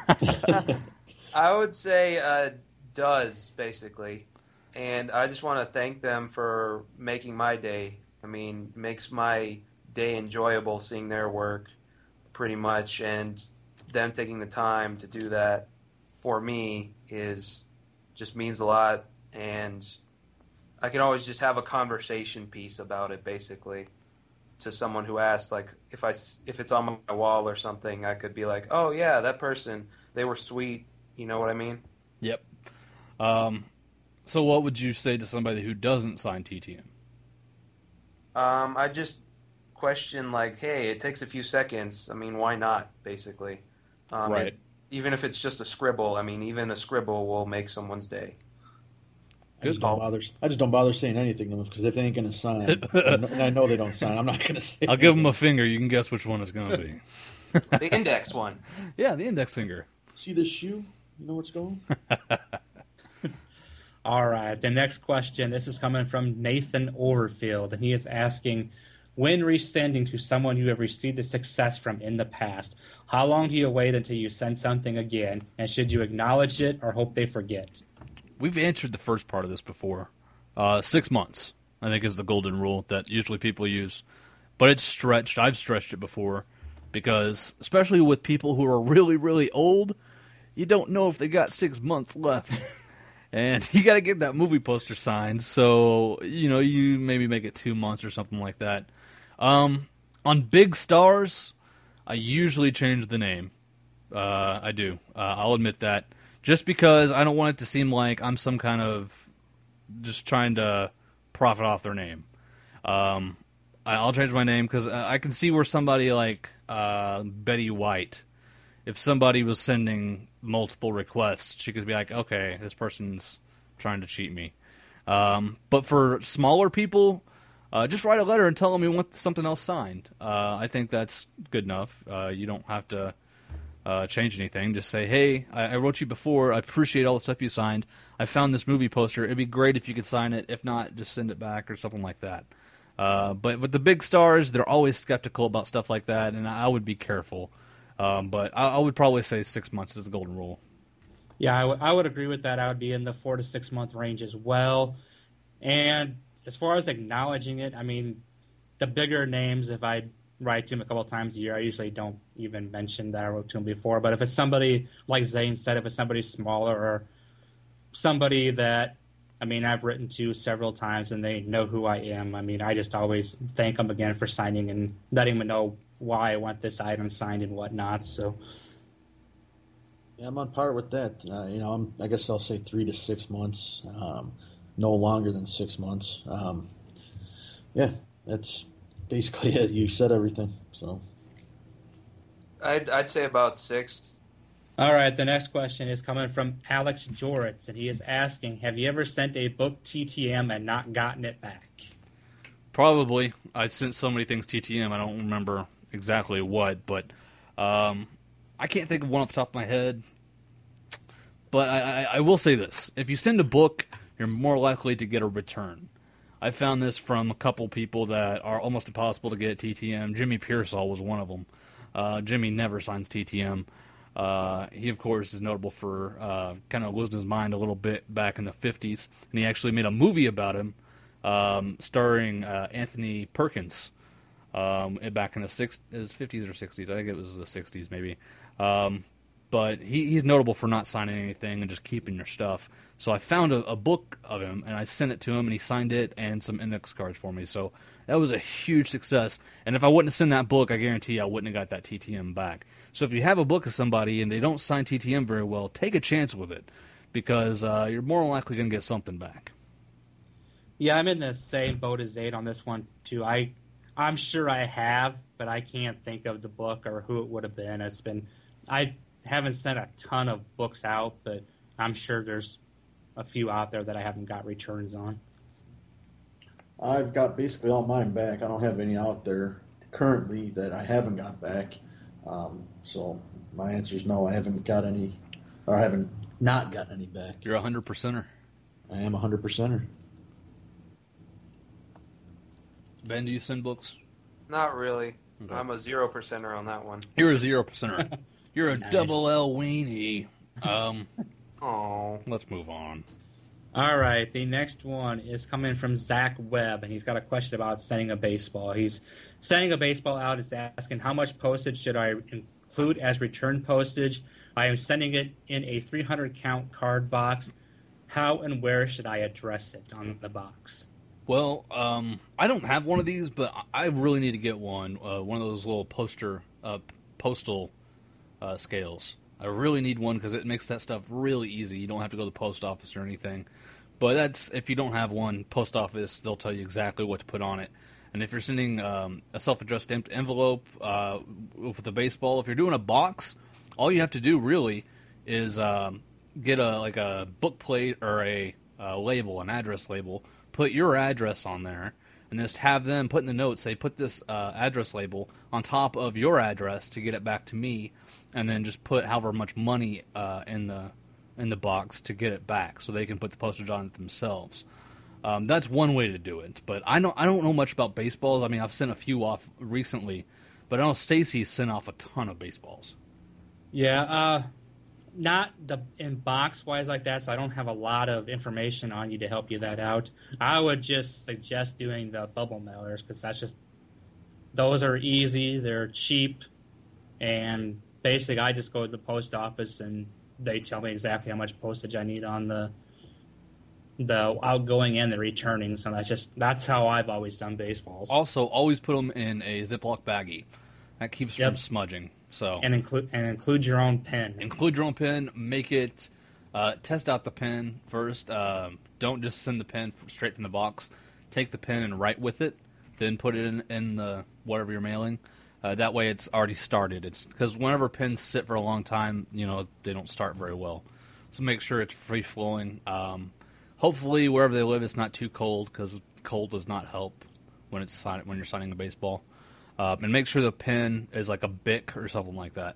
I would say uh, does, basically. And I just want to thank them for making my day. I mean, it makes my day enjoyable seeing their work, pretty much. And them taking the time to do that for me is just means a lot. And I can always just have a conversation piece about it, basically, to someone who asks, like, if I s- if it's on my wall or something, I could be like, oh yeah, that person, they were sweet. You know what I mean? Yep. Um, so what would you say to somebody who doesn't sign T T M? Um, I just question, like, hey, it takes a few seconds. I mean, why not? Basically, um, Right. it- even if it's just a scribble. I mean, even a scribble will make someone's day. I just Good. don't bother. I just don't bother saying anything to them because if they ain't going to sign, and I know they don't sign, I'm not going to say. I'll give them a anything. finger. You can guess which one it's going to be. The index one. Yeah, the index finger. See this shoe? You know what's going? All right. The next question. This is coming from Nathan Overfield, and he is asking, when resending to someone you have received a success from in the past, how long do you wait until you send something again, and should you acknowledge it or hope they forget? We've answered the first part of this before. Uh, six months, I think, is the golden rule that usually people use. But it's stretched. I've stretched it before because, especially with people who are really, really old, you don't know if they got six months left. And you got to get that movie poster signed. So, you know, you maybe make it two months or something like that. Um, on big stars, I usually change the name. Uh, I do. Uh, I'll admit that. Just because I don't want it to seem like I'm some kind of just trying to profit off their name. Um, I- I'll change my name because I can see where somebody like uh, Betty White, if somebody was sending multiple requests, she could be like, okay, this person's trying to cheat me. Um, but for smaller people, uh, just write a letter and tell them you want something else signed. Uh, I think that's good enough. Uh, you don't have to uh, change anything. Just say, hey, I, I wrote you before. I appreciate all the stuff you signed. I found this movie poster. It'd be great if you could sign it. If not, just send it back or something like that. Uh, but with the big stars, they're always skeptical about stuff like that, and I would be careful. Um, but I, I would probably say six months is the golden rule. Yeah, I, w- I would agree with that. I would be in the four to six month range as well. And as far as acknowledging it, I mean, the bigger names, if I write to them a couple times a year, I usually don't even mention that I wrote to them before. But if it's somebody, like Zane said, if it's somebody smaller or somebody that, I mean, I've written to several times and they know who I am, I mean, I just always thank them again for signing and letting them know why I want this item signed and whatnot. So, Yeah, I'm on par with that. Uh, you know, I'm, I guess I'll say three to six months. Um, no longer than six months. Um, yeah, that's basically it. You said everything. So I'd, I'd say about six. all right, the next question is coming from Alex Joritz, and he is asking, have you ever sent a book T T M and not gotten it back? Probably. I sent so many things T T M, I don't remember exactly what, but um, I can't think of one off the top of my head. But I, I, I will say this. If you send a book, you're more likely to get a return. I found this from a couple people that are almost impossible to get at T T M. Jimmy Pearsall was one of them. Uh, Jimmy never signs T T M. Uh, he, of course, is notable for uh, kind of losing his mind a little bit back in the fifties. And he actually made a movie about him, um, starring uh, Anthony Perkins, um, back in the six, his fifties or sixties. I think it was the sixties, maybe. Um, but he, he's notable for not signing anything and just keeping your stuff. So I found a, a book of him, and I sent it to him, and he signed it and some index cards for me. So that was a huge success. And if I wouldn't have sent that book, I guarantee you I wouldn't have got that T T M back. So if you have a book of somebody and they don't sign T T M very well, take a chance with it, because uh, you're more likely going to get something back. Yeah, I'm in the same boat as Zane on this one, too. I, I'm sure I have, but I can't think of the book or who it would have been. It's been, I haven't sent a ton of books out, but I'm sure there's a few out there that I haven't got returns on. I've got basically all mine back. I don't have any out there currently that I haven't got back. Um, so my answer is no. I haven't got any, or I haven't not gotten any back. You're a hundred percenter. I am a hundred percenter. Ben, do you send books? Not really. Okay. I'm a zero percenter on that one. You're a zero percenter. You're a Nice. double L weenie. Um, Oh, let's move on. All right, the next one is coming from Zach Webb, and he's got a question about sending a baseball. He's sending a baseball out. He's asking, how much postage should I include as return postage? I am sending it in a three hundred count card box. How and where should I address it on the box? Well, um, I don't have one of these, but I really need to get one. Uh, one of those little poster, uh, postal uh, scales. I really need one because it makes that stuff really easy. You don't have to go to the post office or anything. But that's if you don't have one, post office, they'll tell you exactly what to put on it. And if you're sending um, a self-addressed stamped envelope uh, with the baseball, if you're doing a box, all you have to do really is um, get a like a book plate or a uh, label, an address label, put your address on there, and just have them put in the notes, say, put this uh, address label on top of your address to get it back to me, and then just put however much money uh, in the in the box to get it back, so they can put the postage on it themselves. Um, that's one way to do it. But I don't I don't know much about baseballs. I mean, I've sent a few off recently, but I know Stacy's sent off a ton of baseballs. Yeah, uh, not the in box wise like that, so I don't have a lot of information on you to help you that out. I would just suggest doing the bubble mailers because that's just those are easy, they're cheap, and basically I just go to the post office and they tell me exactly how much postage I need on the the outgoing and the returning. So that's just that's how I've always done baseballs. Also, always put them in a Ziploc baggie. That keeps Yep. from smudging. So And include and include your own pen. include your own pen. Make it uh, test out the pen first. Um, don't just send the pen f- straight from the box. Take the pen and write with it. Then put it in, in the whatever you're mailing. Uh, that way, it's already started. It's because whenever pens sit for a long time, you know they don't start very well. So make sure it's free flowing. Um, hopefully, wherever they live, it's not too cold because cold does not help when it's sign- when you're signing a baseball. Uh, and make sure the pen is like a Bic or something like that.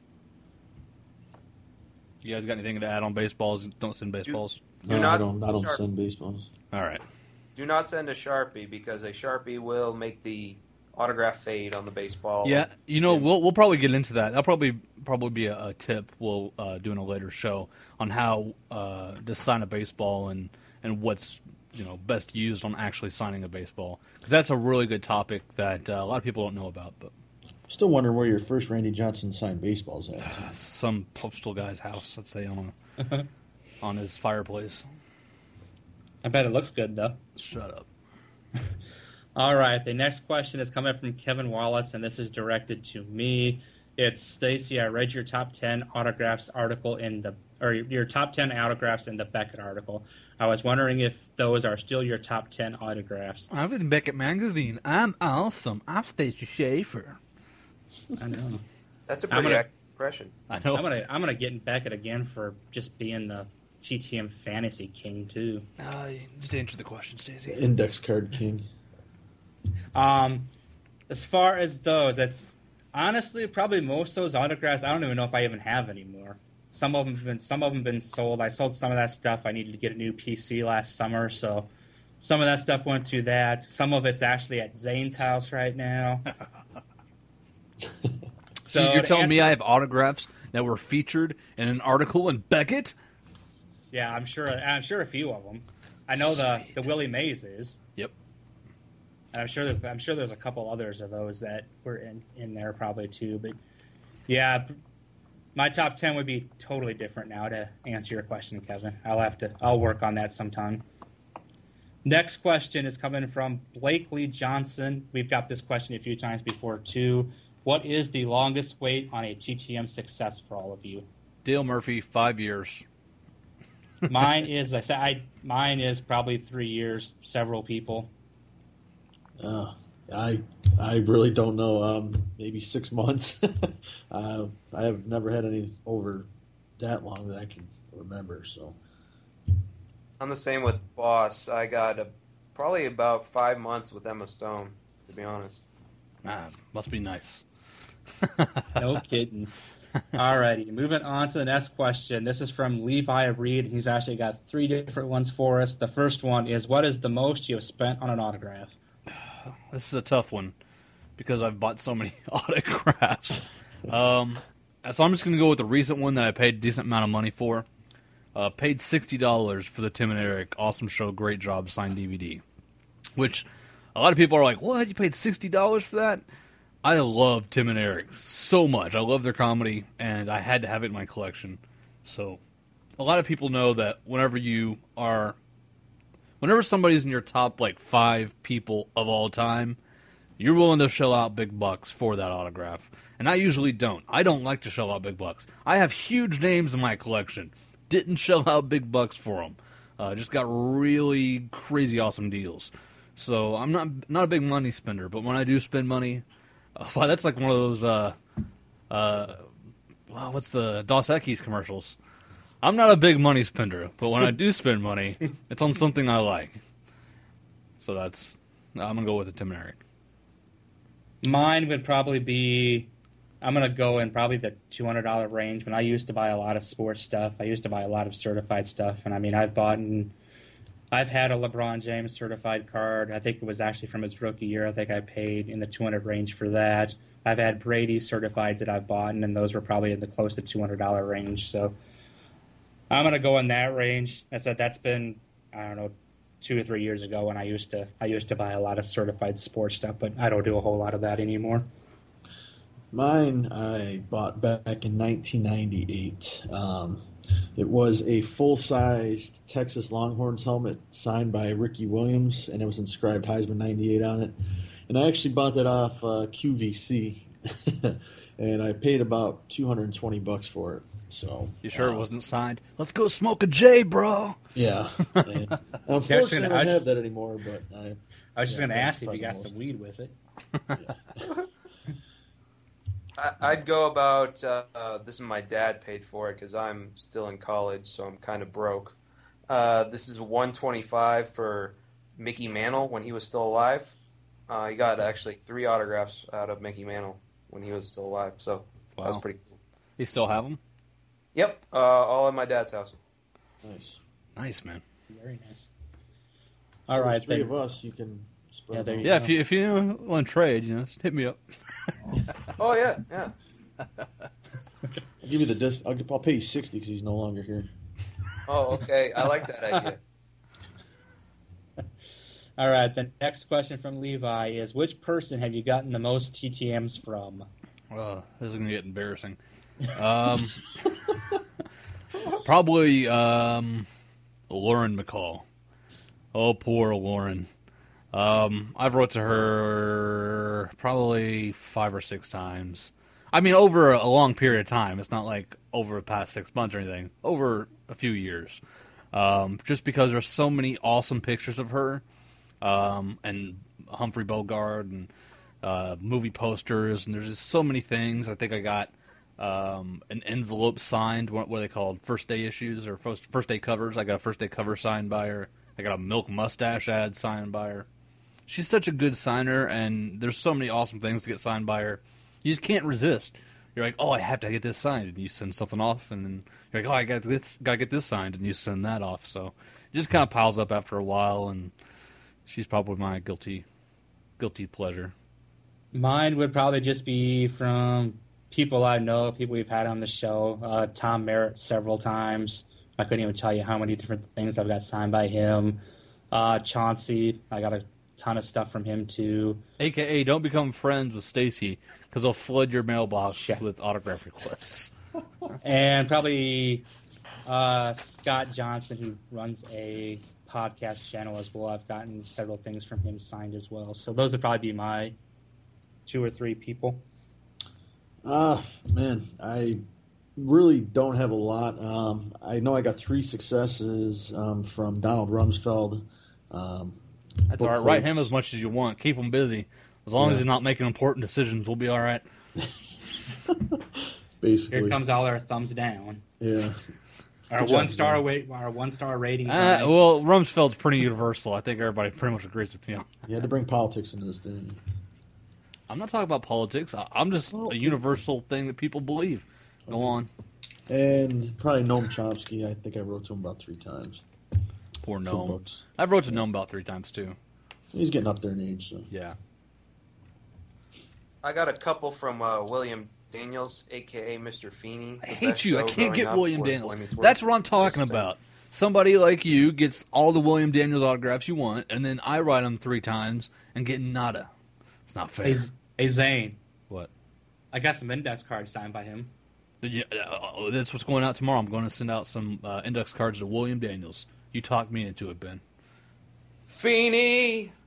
You guys got anything to add on baseballs? Don't send baseballs. Do No, not I don't. I don't start- send baseballs. All right. do not send a Sharpie because a Sharpie will make the autograph fade on the baseball. Yeah, you know, we'll we'll probably get into that. That'll probably probably be a, a tip we'll uh, do in a later show on how uh, to sign a baseball and, and what's you know best used on actually signing a baseball, because that's a really good topic that uh, a lot of people don't know about. But Still wondering where your first Randy Johnson signed baseballs at. some postal guy's house, let's say, on a, on his fireplace. I bet it looks good though. Shut up. All right, the next question is coming from Kevin Wallace, and this is directed to me. It's Stacy. I read your top ten autographs article in the, or your top ten autographs in the Beckett article. I was wondering if those are still your top ten autographs. I was in Beckett Magazine. I'm awesome. I'm Stacy Schaefer. I know. That's a I'm pretty gonna- accurate impression. I know. I'm gonna, I'm gonna get in Beckett again for just being the T T M Fantasy King too. Uh, just answer the question, Stacy. Index card king. Um, as far as those, that's honestly probably most of those autographs. I don't even know if I even have anymore. Some of them have been some of them been sold. I sold some of that stuff. I needed to get a new P C last summer, so some of that stuff went to that. Some of it's actually at Zane's house right now. So you're to telling me answer- I have autographs that were featured in an article in Beckett? Yeah, I'm sure. I'm sure a few of them. I know the Sweet. the Willie Mays is. Yep. And I'm sure there's I'm sure there's a couple others of those that were in, in there probably too. But yeah, my top ten would be totally different now to answer your question, Kevin. I'll have to I'll work on that sometime. Next question is coming from Blakely Johnson. We've got this question a few times before too. What is the longest wait on a T T M success for all of you? Dale Murphy, five years. Mine is I said I mine is probably three years. Several people. Uh, I I really don't know. Um, maybe six months. uh, I have never had any over that long that I can remember. So I'm the same with Boss. I got a, probably about five months with Emma Stone, to be honest. Ah, must be nice. No kidding. Alrighty, moving on to the next question. This is from Levi Reed. He's actually got three different ones for us. The first one is, what is the most you have spent on an autograph? This is a tough one because I've bought so many autographs. Um, so I'm just going to go with the recent one that I paid a decent amount of money for. Uh, paid sixty dollars for the Tim and Eric Awesome Show, Great Job signed D V D. Which a lot of people are like, what? You paid sixty dollars for that? I love Tim and Eric so much. I love their comedy, and I had to have it in my collection. So a lot of people know that whenever you are, whenever somebody's in your top like five people of all time, you're willing to shell out big bucks for that autograph. And I usually don't. I don't like to shell out big bucks. I have huge names in my collection. Didn't shell out big bucks for them. Uh, just got really crazy awesome deals. So I'm not not a big money spender, but when I do spend money, uh, wow, that's like one of those, uh, uh, wow, what's the Dos Equis commercials? I'm not a big money spender, but when I do spend money, it's on something I like. So that's, I'm going to go with the Tim and Eric. Mine would probably be, I'm going to go in probably the two hundred dollars range. When I used to buy a lot of sports stuff, I used to buy a lot of certified stuff. And I mean, I've bought, and I've had a LeBron James certified card. I think it was actually from his rookie year. I think I paid in the two hundred range for that. I've had Brady certifieds that I've bought, and those were probably in the close to two hundred dollars range. So I'm going to go in that range. I said that's been, I don't know, two or three years ago when I used to I used to buy a lot of certified sports stuff, but I don't do a whole lot of that anymore. Mine I bought back in nineteen ninety-eight. Um, it was a full-sized Texas Longhorns helmet signed by Ricky Williams, and it was inscribed Heisman ninety-eight on it. And I actually bought that off uh, Q V C, and I paid about two hundred twenty bucks for it. So You sure uh, it wasn't signed? Let's go smoke a J, bro. Yeah. And unfortunately, gonna- I I don't was- have that anymore, but I... I was just Yeah, going to that's ask you if you probably got the some most. weed with it. I, I'd go about, uh, uh, this is my dad paid for it because I'm still in college, so I'm kind of broke. Uh, this is one twenty-five for Mickey Mantle when he was still alive. Uh, he got actually three autographs out of Mickey Mantle when he was still alive, so that was Wow. pretty cool. You still have them? Yep, uh, all at my dad's house. Nice. Nice, man. Very nice. All There's right, three then. of us, you can spread Yeah, them there out. you Yeah, go. if you if you want to trade, you know, just hit me up. Oh, yeah, yeah. I'll give you the disc. I'll, I'll pay you sixty because he's no longer here. Oh, okay. I like that idea. All right, the next question from Levi is, which person have you gotten the most T T Ms from? Uh, this is gonna get embarrassing. Um, probably um, Lauren McCall. Oh, poor Lauren. Um, I've wrote to her probably five or six times. I mean, over a long period of time. It's not like over the past six months or anything. Over a few years. Um, just because there's so many awesome pictures of her, um, and Humphrey Bogart and uh, movie posters, and there's just so many things. I think I got um, an envelope signed. What, what are they called? First day issues or first first day covers. I got a first day cover signed by her. I got a Milk Mustache ad signed by her. She's such a good signer, and there's so many awesome things to get signed by her. You just can't resist. You're like, oh, I have to get this signed, and you send something off, and then you're like, oh, I got this, got to get this signed, and you send that off. So it just kind of piles up after a while, and she's probably my guilty, guilty pleasure. Mine would probably just be from people I know, people we've had on the show. Uh, Tom Merritt several times. I couldn't even tell you how many different things I've got signed by him. Uh, Chauncey, I got a ton of stuff from him too. A K A don't become friends with Stacy, because they'll flood your mailbox Yeah. with autograph requests. And probably uh, Scott Johnson, who runs a podcast channel as well. I've gotten several things from him signed as well. So those would probably be my two or three people. Ah, man, I really don't have a lot. Um, I know I got three successes um, from Donald Rumsfeld. Um, That's book all right. Write quotes. him as much as you want. Keep him busy. As long Yeah. as he's not making important decisions, we'll be all right. Basically, Here comes all our thumbs down. yeah. Our Good job, one star Zane. wait, our one star ratings. on Uh, iTunes. well, Rumsfeld's pretty universal. I think everybody pretty much agrees with me on. You had to bring politics into this, didn't you? I'm not talking about politics. I- I'm just Well, a universal thing that people believe. Go on. And probably Noam Chomsky. I think I wrote to him about three times. Poor For Noam. books. I've wrote to Noam about three times, too. He's getting up there in age, so. Yeah. I got a couple from uh, William Daniels, a k a. Mister Feeney. I The hate best you. I show can't growing get up William was Daniels. Boy Meets World. That's what I'm talking Just saying. about. Somebody like you gets all the William Daniels autographs you want, and then I write them three times and get nada. It's not fair. Hey, hey Zane, What? I got some index cards signed by him. Yeah, uh, that's what's going out tomorrow. I'm going to send out some uh, index cards to William Daniels. You talked me into it, Ben. Feeney!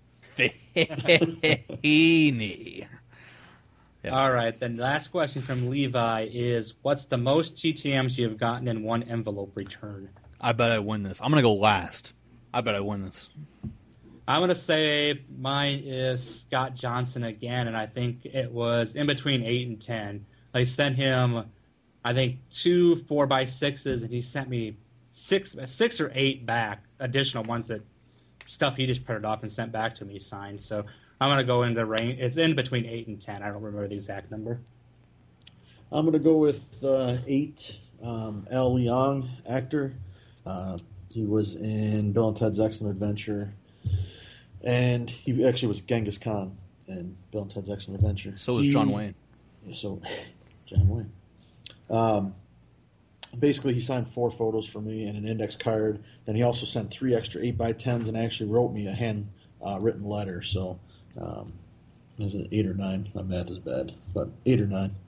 Feeney. Yeah. All right, then last question from Levi is, what's the most G T Ms you have gotten in one envelope return? I bet I win this. I'm going to go last. I bet I win this. I'm going to say mine is Scott Johnson again, and I think it was in between eight and ten. I sent him, I think, two four by sixes, and he sent me six, six or eight back, additional ones that stuff he just printed off and sent back to me signed. So I'm going to go into the range. It's in between eight and ten. I don't remember the exact number. I'm going to go with uh, eight. Um, Al Leong, actor. Uh, he was in Bill and Ted's Excellent Adventure. And he actually was Genghis Khan in Bill and Ted's Excellent Adventure. So was he, John Wayne. So, John Wayne. Um, basically, he signed four photos for me and an index card. Then he also sent three extra eight by tens and actually wrote me a hand uh, written letter. So, um, it was an eight or nine. My math is bad, but eight or nine.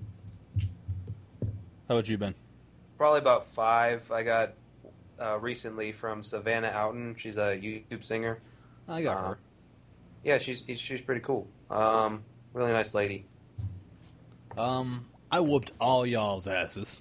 How about you, Ben? Probably about five. I got uh, recently from Savannah Outen. She's a YouTube singer. I got Uh, her. Yeah, she's she's pretty cool. Um, really nice lady. Um, I whooped all y'all's asses.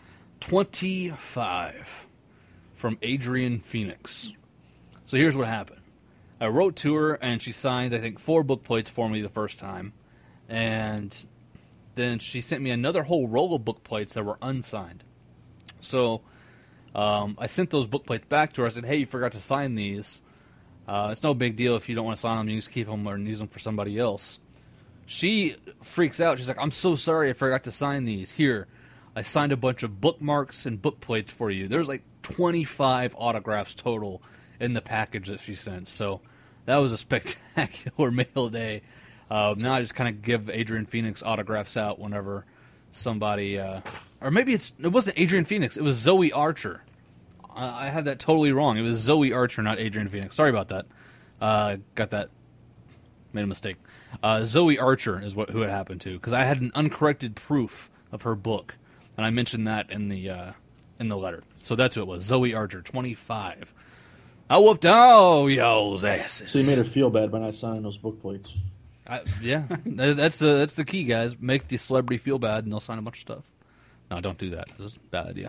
twenty-five from Adrian Phoenix. So here's what happened. I wrote to her, and she signed, I think, four book plates for me the first time. And then she sent me another whole roll of book plates that were unsigned. So um, I sent those book plates back to her. I said, hey, you forgot to sign these. Uh, it's no big deal if you don't want to sign them. You just keep them or use them for somebody else. She freaks out. She's like, I'm so sorry I forgot to sign these. Here, I signed a bunch of bookmarks and book plates for you. There's like twenty-five autographs total in the package that she sent. So that was a spectacular mail day. Uh, now I just kind of give Adrian Phoenix autographs out whenever somebody... Uh, or maybe it's it wasn't Adrian Phoenix. It was Zoe Archer. I had that totally wrong. It was Zoe Archer, not Adrian Phoenix. Sorry about that. Uh, got that. Made a mistake. Uh, Zoe Archer is what who it happened to, because I had an uncorrected proof of her book, and I mentioned that in the uh, in the letter. So that's who it was. Zoe Archer, twenty-five. I whooped all y'all's asses. So you made her feel bad by not signing those book plates. I, yeah, that's the that's the key, guys. Make the celebrity feel bad, and they'll sign a bunch of stuff. No, don't do that. This is a bad idea.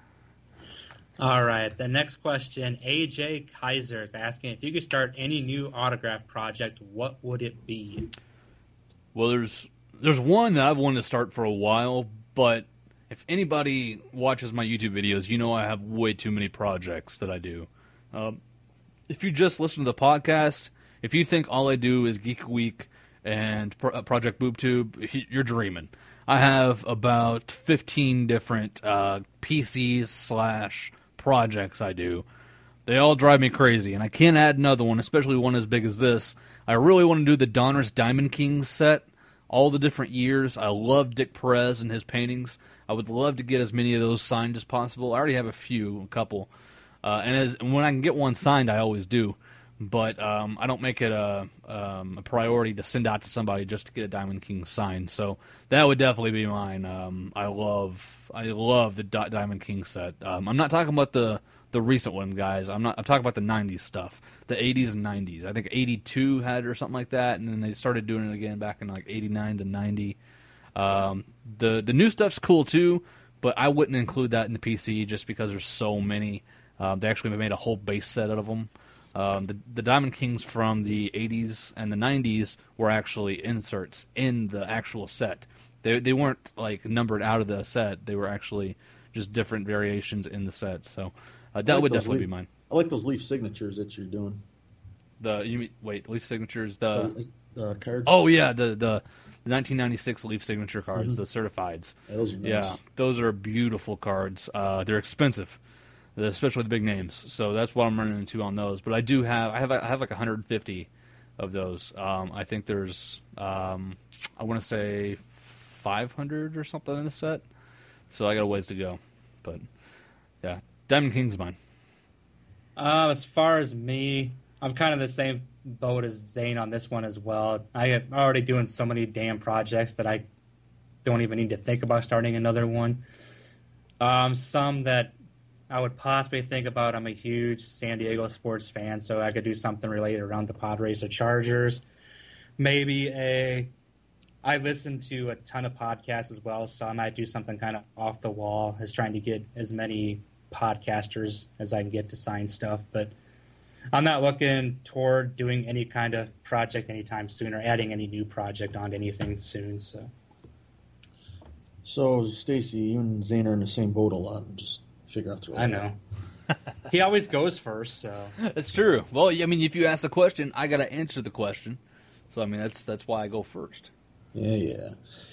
All right, the next question, A J Kaiser is asking, if you could start any new autograph project, what would it be? Well, there's there's one that I've wanted to start for a while, but if anybody watches my YouTube videos, you know I have way too many projects that I do. Um, if you just listen to the podcast, if you think all I do is Geek Week and Pro- Project BoobTube, you're dreaming. I have about fifteen different uh, P Cs slash projects I do. They all drive me crazy, and I can't add another one, especially one as big as this. I really want to do the Donruss Diamond Kings set, all the different years. I love Dick Perez and his paintings. I would love to get as many of those signed as possible. I already have a few, a couple. Uh, and, as, and when I can get one signed, I always do. But um, I don't make it a, um, a priority to send out to somebody just to get a Diamond King signed. So that would definitely be mine. Um, I love I love the Di- Diamond King set. Um, I'm not talking about the, the recent one, guys. I'm not. I'm talking about the nineties stuff, the eighties and nineties. I think eighty-two had it or something like that, and then they started doing it again back in like eighty-nine to ninety. Um, the the new stuff's cool too, but I wouldn't include that in the P C just because there's so many. Um, they actually made a whole base set out of them. Um, the, the Diamond Kings from the eighties and the nineties were actually inserts in the actual set. They they weren't like numbered out of the set. They were actually just different variations in the set. So uh, that like would definitely leaf, be mine. I like those leaf signatures that you're doing. The you mean, wait leaf signatures the Uh, uh, cards. Oh yeah, the the, the nineteen ninety-six Leaf signature cards, Mm-hmm. the certifieds. Yeah, those are nice. Yeah, those are beautiful cards. Uh, they're expensive, especially the big names. So that's what I'm running into on those. But I do have I have I have like one hundred fifty of those. Um, I think there's um, I want to say five hundred or something in the set. So I got a ways to go. But yeah, Diamond King's mine. Uh, as far as me, I'm kind of the same boat as Zane on this one as well. I am already doing so many damn projects that I don't even need to think about starting another one. Um, some that I would possibly think about. I'm a huge San Diego sports fan, so I could do something related around the Padres or Chargers. Maybe a. I listen to a ton of podcasts as well, so I might do something kind of off the wall, as trying to get as many podcasters as I can get to sign stuff. But I'm not looking toward doing any kind of project anytime soon, or adding any new project onto anything soon. So, So, Stacy, you and Zane are in the same boat a lot. Just figure out the I know. He always goes first, so. That's true. Well, I mean, if you ask the question, I got to answer the question. So I mean, that's that's why I go first. Yeah, yeah.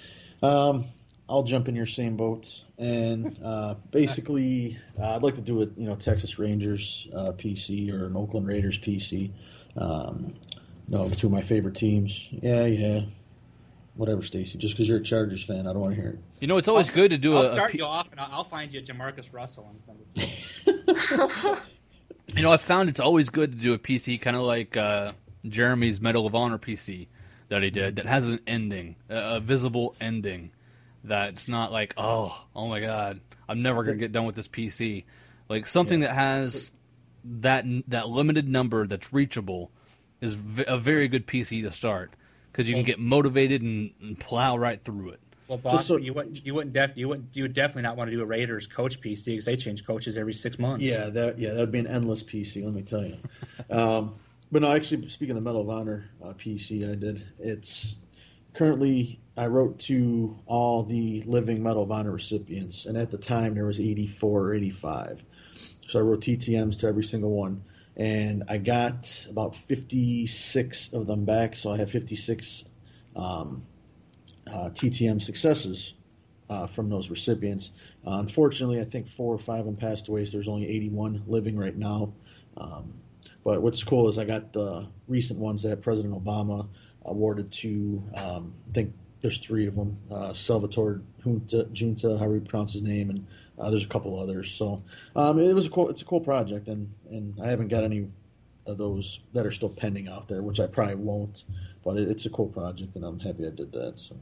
Um, I'll jump in your same boat, and uh, basically, uh, I'd like to do a you know Texas Rangers uh, P C or an Oakland Raiders P C. Um, no, two of my favorite teams. Yeah, yeah. Whatever, Stacy. Just because you're a Chargers fan, I don't want to hear it. You know, it's always I'll, good to do I'll a. start a P- you off, and I'll, I'll find you Jamarcus Russell and something. You know, I found it's always good to do a P C kind of like uh, Jeremy's Medal of Honor P C that he did that has an ending, a visible ending. That's not like, oh, oh my God, I'm never going to get done with this P C. Like something Yes. that has that that limited number that's reachable is v- a very good P C to start because you can get motivated and, and plow right through it. Well, boss, so- you wouldn't, you wouldn't, def, you wouldn't, you would definitely not want to do a Raiders coach P C because they change coaches every six months. Yeah, that yeah, that would be an endless P C. Let me tell you. um, but no, actually, speaking of the Medal of Honor uh, P C, I did. It's currently I wrote to all the living Medal of Honor recipients, and at the time there was eighty-four or eighty-five. So I wrote T T Ms to every single one, and I got about fifty-six of them back. So I have fifty-six um, uh, T T M successes uh, from those recipients. Uh, unfortunately, I think four or five of them passed away, so there's only eighty-one living right now. Um, but what's cool is I got the recent ones that President Obama awarded to, um, I think there's three of them, uh, Salvatore Junta, Junta, however you pronounce his name, and uh, there's a couple others. So um, it was a cool, it's a cool project, and, and I haven't got any of those that are still pending out there, which I probably won't. But it, it's a cool project, and I'm happy I did that. So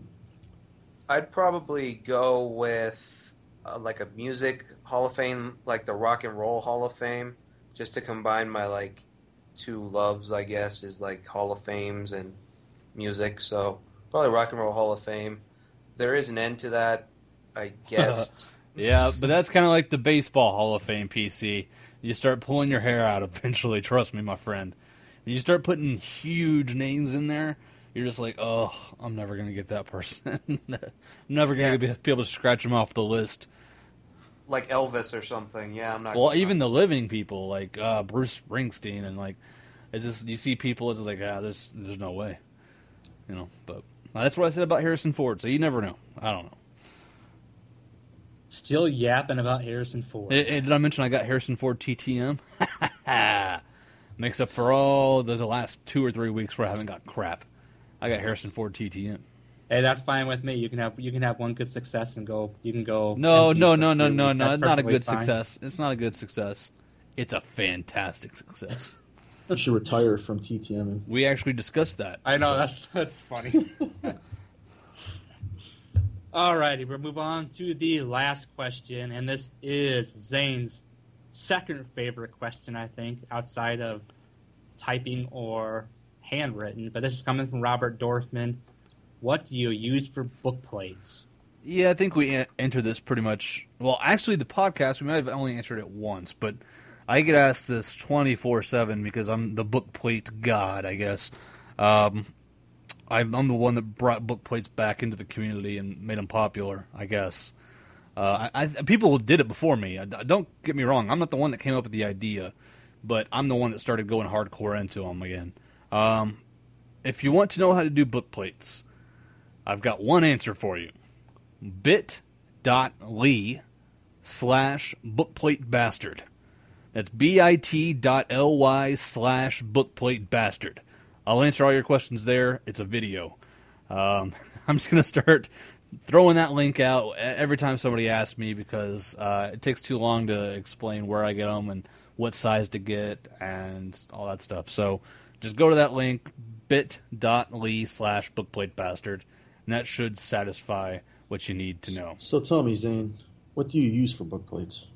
I'd probably go with uh, like a music Hall of Fame, like the Rock and Roll Hall of Fame, just to combine my like two loves, I guess, is like Hall of Fames and music. So probably Rock and Roll Hall of Fame. There is an end to that, I guess. Yeah, but that's kind of like the Baseball Hall of Fame P C. You start pulling your hair out eventually, trust me, my friend. When you start putting huge names in there, you're just like, oh, I'm never going to get that person. I'm never going to Yeah. be able to scratch them off the list. Like Elvis or something. Yeah, I'm not. Well, even the living people, like uh, Bruce Springsteen, and like, it's just, you see people, it's just like, ah, there's, there's no way. You know, but that's what I said about Harrison Ford, so you never know. I don't know. Still yapping about Harrison Ford. Eh, eh, did I mention I got Harrison Ford T T M? Makes up for all the, the last two or three weeks where I haven't got crap. I got Harrison Ford T T M. Hey, that's fine with me. You can have you can have one good success and go. You can go. No, empty no, for no, no, three no, weeks. no. That's It's not a perfectly good fine. success. It's not a good success. It's a fantastic success. you should retire from T T M. We actually discussed that. I know that's that's funny. Alrighty, we'll move on to the last question, and this is Zane's second favorite question, I think, outside of typing or handwritten. But this is coming from Robert Dorfman. What do you use for book plates? Yeah, I think we en- entered this pretty much. Well, actually, the podcast, we might have only answered it once, but I get asked this twenty-four seven because I'm the book plate god, I guess. Um, I'm, I'm the one that brought book plates back into the community and made them popular, I guess. Uh, I, I, people did it before me. I, don't get me wrong. I'm not the one that came up with the idea, but I'm the one that started going hardcore into them again. Um, if you want to know how to do book plates, I've got one answer for you. bit.ly slash bookplate That's bit.ly slash bookplate I'll answer all your questions there. It's a video. Um, I'm just going to start throwing that link out every time somebody asks me because uh, it takes too long to explain where I get them and what size to get and all that stuff. So just go to that link, bit.ly slash bookplate and that should satisfy what you need to know. So tell me, Zane, what do you use for book plates?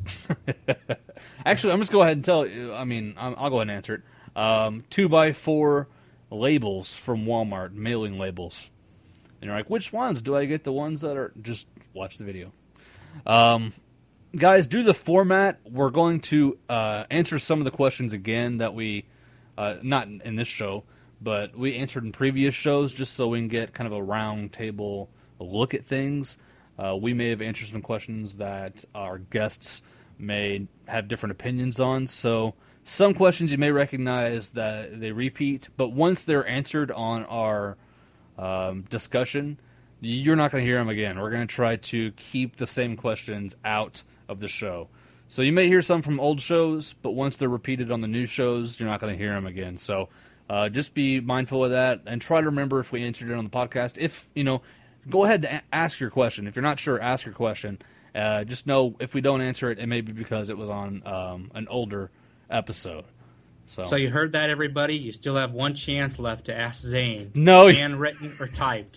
Actually, I'm just go ahead and tell you. I mean, I'll go ahead and answer it. Um, two by four labels from Walmart, mailing labels. And you're like, which ones? Do I get the ones that are... Just watch the video. Um, guys, due to the format, we're going to uh, answer some of the questions again that we... Uh, not in this show, but we answered in previous shows just so we can get kind of a round table look at things. Uh, we may have answered some questions that our guests may have different opinions on. So some questions you may recognize that they repeat, but once they're answered on our um, discussion, you're not going to hear them again. We're going to try to keep the same questions out of the show. So you may hear some from old shows, but once they're repeated on the new shows, you're not going to hear them again. So uh, just be mindful of that and try to remember if we answered it on the podcast. If, you know, go ahead and ask your question. If you're not sure, ask your question. Uh, just know if we don't answer it, it may be because it was on um, an older episode. So. so you heard that, everybody? You still have one chance left to ask Zane. No. Handwritten or typed.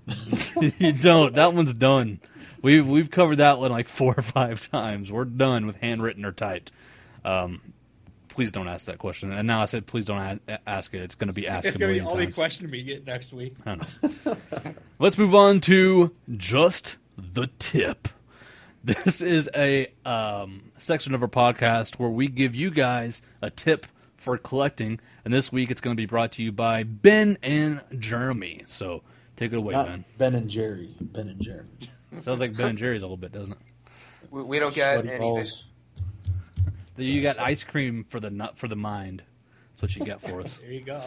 You don't. That one's done. We've we've covered that one like four or five times. We're done with handwritten or typed. Um, please don't ask that question. And now I said please don't a- ask it. It's going to be asked it's a million times. It's going to be the only times. question we get next week. I know. Let's move on to Just the Tip. This is a um, section of our podcast where we give you guys a tip for collecting. And this week it's going to be brought to you by Ben and Jeremy. So take it away, Not Ben. Ben and Jerry. Ben and Jeremy. Sounds like Ben and Jerry's a little bit, doesn't it? We, we don't get Sweaty any. balls. You got ice cream for the nut for the mind. That's what you got for us. There you go.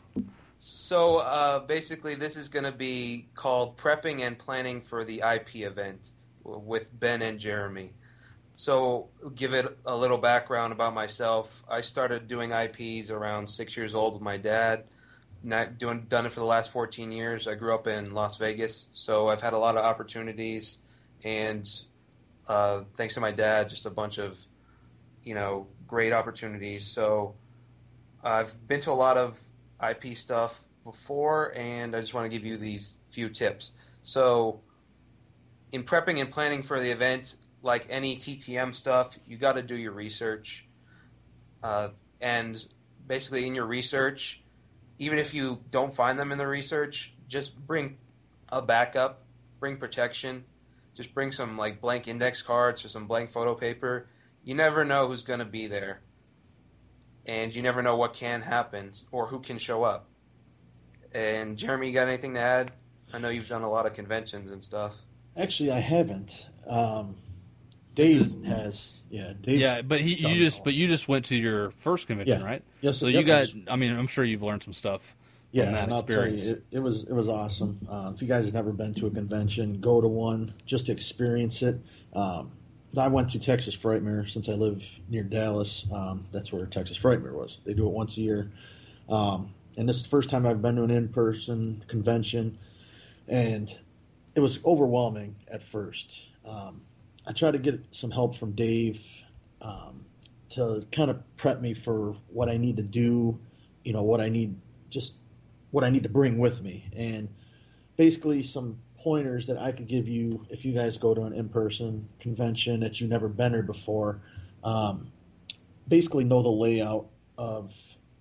So uh, basically, this is going to be called Prepping and Planning for the I P event with Ben and Jeremy. So give it a little background about myself. I started doing I Ps around six years old with my dad. Not doing done it for the last fourteen years. I grew up in Las Vegas, so I've had a lot of opportunities, and uh, thanks to my dad, just a bunch of, you know, great opportunities. So I've been to a lot of I P stuff before, and I just want to give you these few tips. So in prepping and planning for the event, like any T T M stuff, you got to do your research, uh, and basically in your research, even if you don't find them in the research, just bring a backup, bring protection, just bring some like blank index cards or some blank photo paper. You never know who's going to be there, and you never know what can happen or who can show up. And Jeremy, you got anything to add? I know you've done a lot of conventions and stuff. Actually, I haven't. Um, Dave has. Yeah, Dave's Yeah, but he done you it just all. but you just went to your first convention, Yeah. right? Yes, So yep, you got. I I mean, I'm sure you've learned some stuff. Yeah, from that and I'll tell experience. you, it, it was it was awesome. Uh, if you guys have never been to a convention, go to one just to experience it. Um, I went to Texas Frightmare since I live near Dallas. Um, that's where Texas Frightmare was. They do it once a year, um, and this is the first time I've been to an in-person convention, and it was overwhelming at first. Um, I tried to get some help from Dave um, to kind of prep me for what I need to do, you know, what I need, just what I need to bring with me. And basically some pointers that I could give you if you guys go to an in-person convention that you've never been there before. Um, basically know the layout of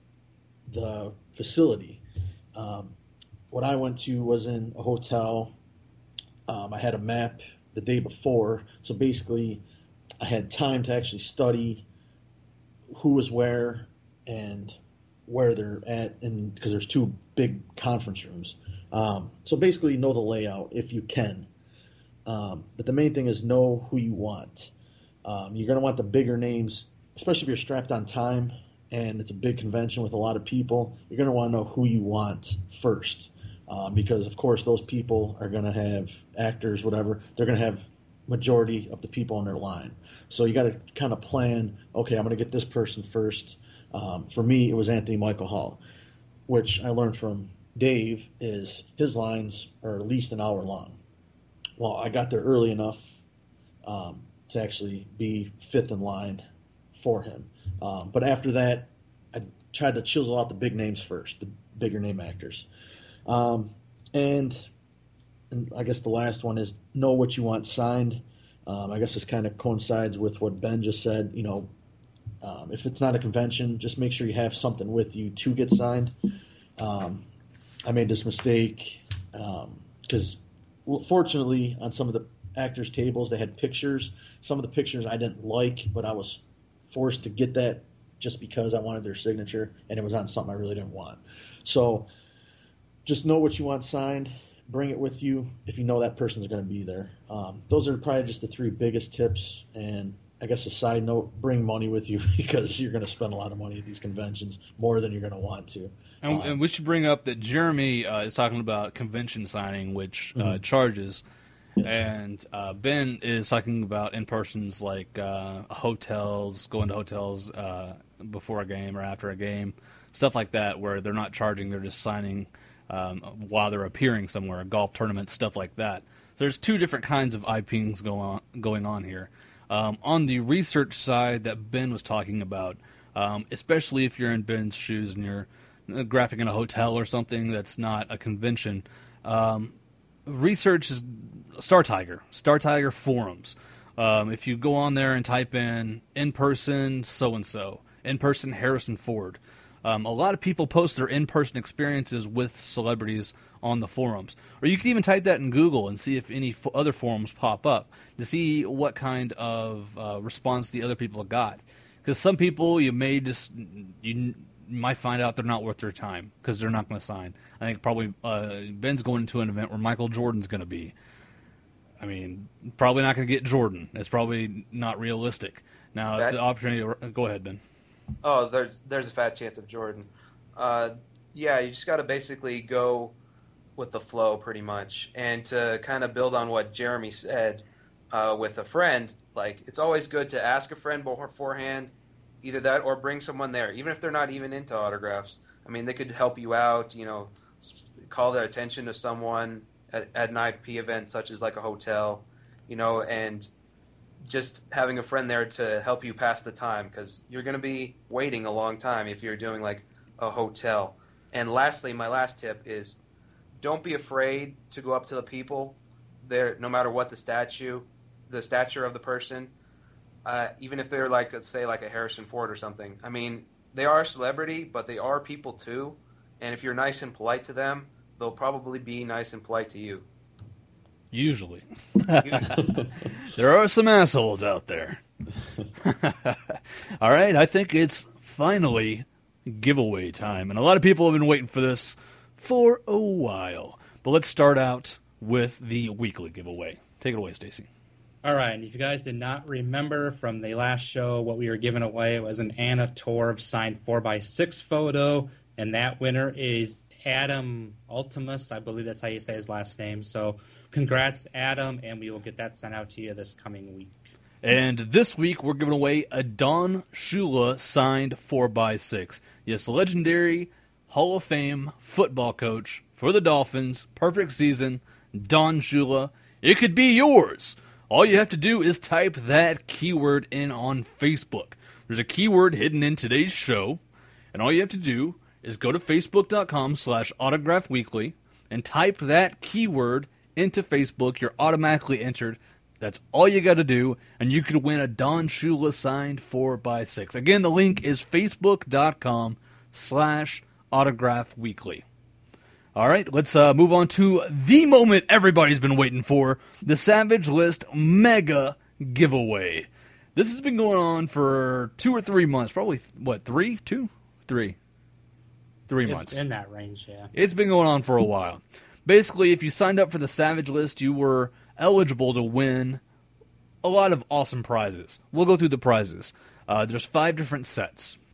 the facility. Um, what I went to was in a hotel. Um, I had a map the day before, so basically I had time to actually study who was where and where they're at, and because there's two big conference rooms. Um, so basically know the layout if you can. Um, but the main thing is know who you want. Um, you're going to want the bigger names, especially if you're strapped on time. and it's a big convention with a lot of people, you're going to want to know who you want first. Um, because, of course, those people are going to have actors, whatever. They're going to have majority of the people on their line. So you got to kind of plan, okay, I'm going to get this person first. Um, for me, it was Anthony Michael Hall, which I learned from Dave is his lines are at least an hour long. Well, I got there early enough um, to actually be fifth in line for him. Um, but after that, I tried to chisel out the big names first, the bigger name actors. Um, and, and I guess the last one is know what you want signed. Um, I guess this kind of coincides with what Ben just said. You know, um, if it's not a convention, just make sure you have something with you to get signed. Um, I made this mistake because, um, fortunately, on some of the actors' tables, they had pictures. Some of the pictures I didn't like, but I was forced to get that just because I wanted their signature, and it was on something I really didn't want. So just know what you want signed. Bring it with you if you know that person's going to be there. Um, those are probably just the three biggest tips. And I guess a side note, bring money with you because you're going to spend a lot of money at these conventions, more than you're going to want to. And, um, and we should bring up that Jeremy uh, is talking about convention signing, which uh, mm-hmm. charges. Yes. And uh, Ben is talking about in-persons like uh, hotels, going to hotels uh, before a game or after a game, stuff like that where they're not charging, they're just signing um, while they're appearing somewhere, golf tournaments, stuff like that. There's two different kinds of IPings going on, going on here. Um, on the research side that Ben was talking about, um, especially if you're in Ben's shoes and you're graphing in a hotel or something that's not a convention, um, research is Star Tiger, Star Tiger forums. Um, if you go on there and type in in-person so-and-so, in-person Harrison Ford, um, a lot of people post their in-person experiences with celebrities on the forums. Or you can even type that in Google and see if any f- other forums pop up to see what kind of uh, response the other people got. Because some people you may just you might find out they're not worth their time because they're not going to sign. I think probably uh, Ben's going to an event where Michael Jordan's going to be. I mean, probably not going to get Jordan. It's probably not realistic. Now, if the opportunity, go ahead, Ben. Oh, there's there's a fat chance of Jordan. Uh, yeah, you just got to basically go with the flow pretty much. And to kind of build on what Jeremy said uh, with a friend, like it's always good to ask a friend beforehand, either that or bring someone there, even if they're not even into autographs. I mean, they could help you out, you know, call their attention to someone at, at an I P event such as like a hotel, you know, and just having a friend there to help you pass the time because you're going to be waiting a long time if you're doing like a hotel. And lastly, my last tip is don't be afraid to go up to the people there, no matter what the statue, the stature of the person, uh, even if they're like, let's say like a Harrison Ford or something. I mean, they are a celebrity, but they are people too. And if you're nice and polite to them, they'll probably be nice and polite to you. Usually. There are some assholes out there. All right, I think it's finally giveaway time. And a lot of people have been waiting for this for a while. But let's start out with the weekly giveaway. Take it away, Stacy. All right, and if you guys did not remember from the last show, what we were giving away was an Anna Torv signed four by six photo, and that winner is Adam Ultimus. I believe that's how you say his last name. So congrats, Adam, and we will get that sent out to you this coming week. And this week, we're giving away a Don Shula signed four by six. Yes, legendary Hall of Fame football coach for the Dolphins. Perfect season, Don Shula. It could be yours. All you have to do is type that keyword in on Facebook. There's a keyword hidden in today's show, and all you have to do is go to facebook.com slash autograph weekly and type that keyword into Facebook. You're automatically entered. That's all you got to do, and you could win a Don Shula signed four by six. Again, the link is facebook.com slash autograph weekly. All right, let's uh, move on to the moment everybody's been waiting for, the Savage List Mega Giveaway. This has been going on for two or three months. Probably, what, three? Two? Three. Three It's months. in that range, yeah. It's been going on for a while. Basically, if you signed up for the Savage List, you were eligible to win a lot of awesome prizes. We'll go through the prizes. Uh, there's five different sets.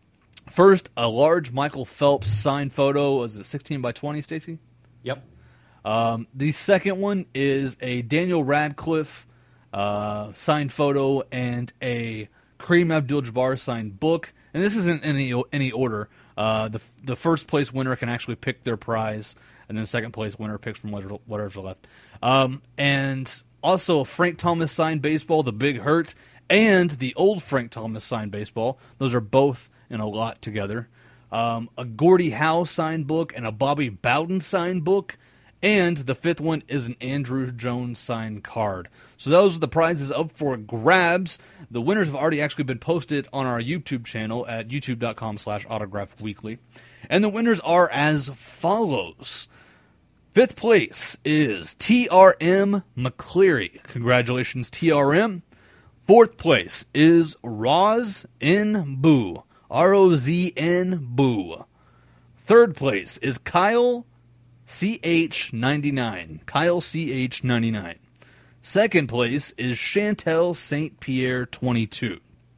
First, a large Michael Phelps signed photo. Was it sixteen by twenty, Stacy? Yep. Um, the second one is a Daniel Radcliffe uh, signed photo and a Kareem Abdul-Jabbar signed book. And this isn't in any, any order. Uh, the the first place winner can actually pick their prize, and then the second place winner picks from whatever, whatever's left. Um, and also a Frank Thomas signed baseball, The Big Hurt, and the old Frank Thomas signed baseball. Those are both in a lot together. Um, a Gordie Howe signed book and a Bobby Bowden signed book. And the fifth one is an Andrew Jones signed card. So those are the prizes up for grabs. The winners have already actually been posted on our YouTube channel at youtube.com slash autograph weekly. And the winners are as follows. Fifth place is T R M McCleary. Congratulations, T R M. Fourth place is Roz N. Boo. R O Z N. Boo. Third place is Kyle C H ninety-nine. Kyle C H ninety-nine. Second place is Chantel Saint Pierre twenty-two.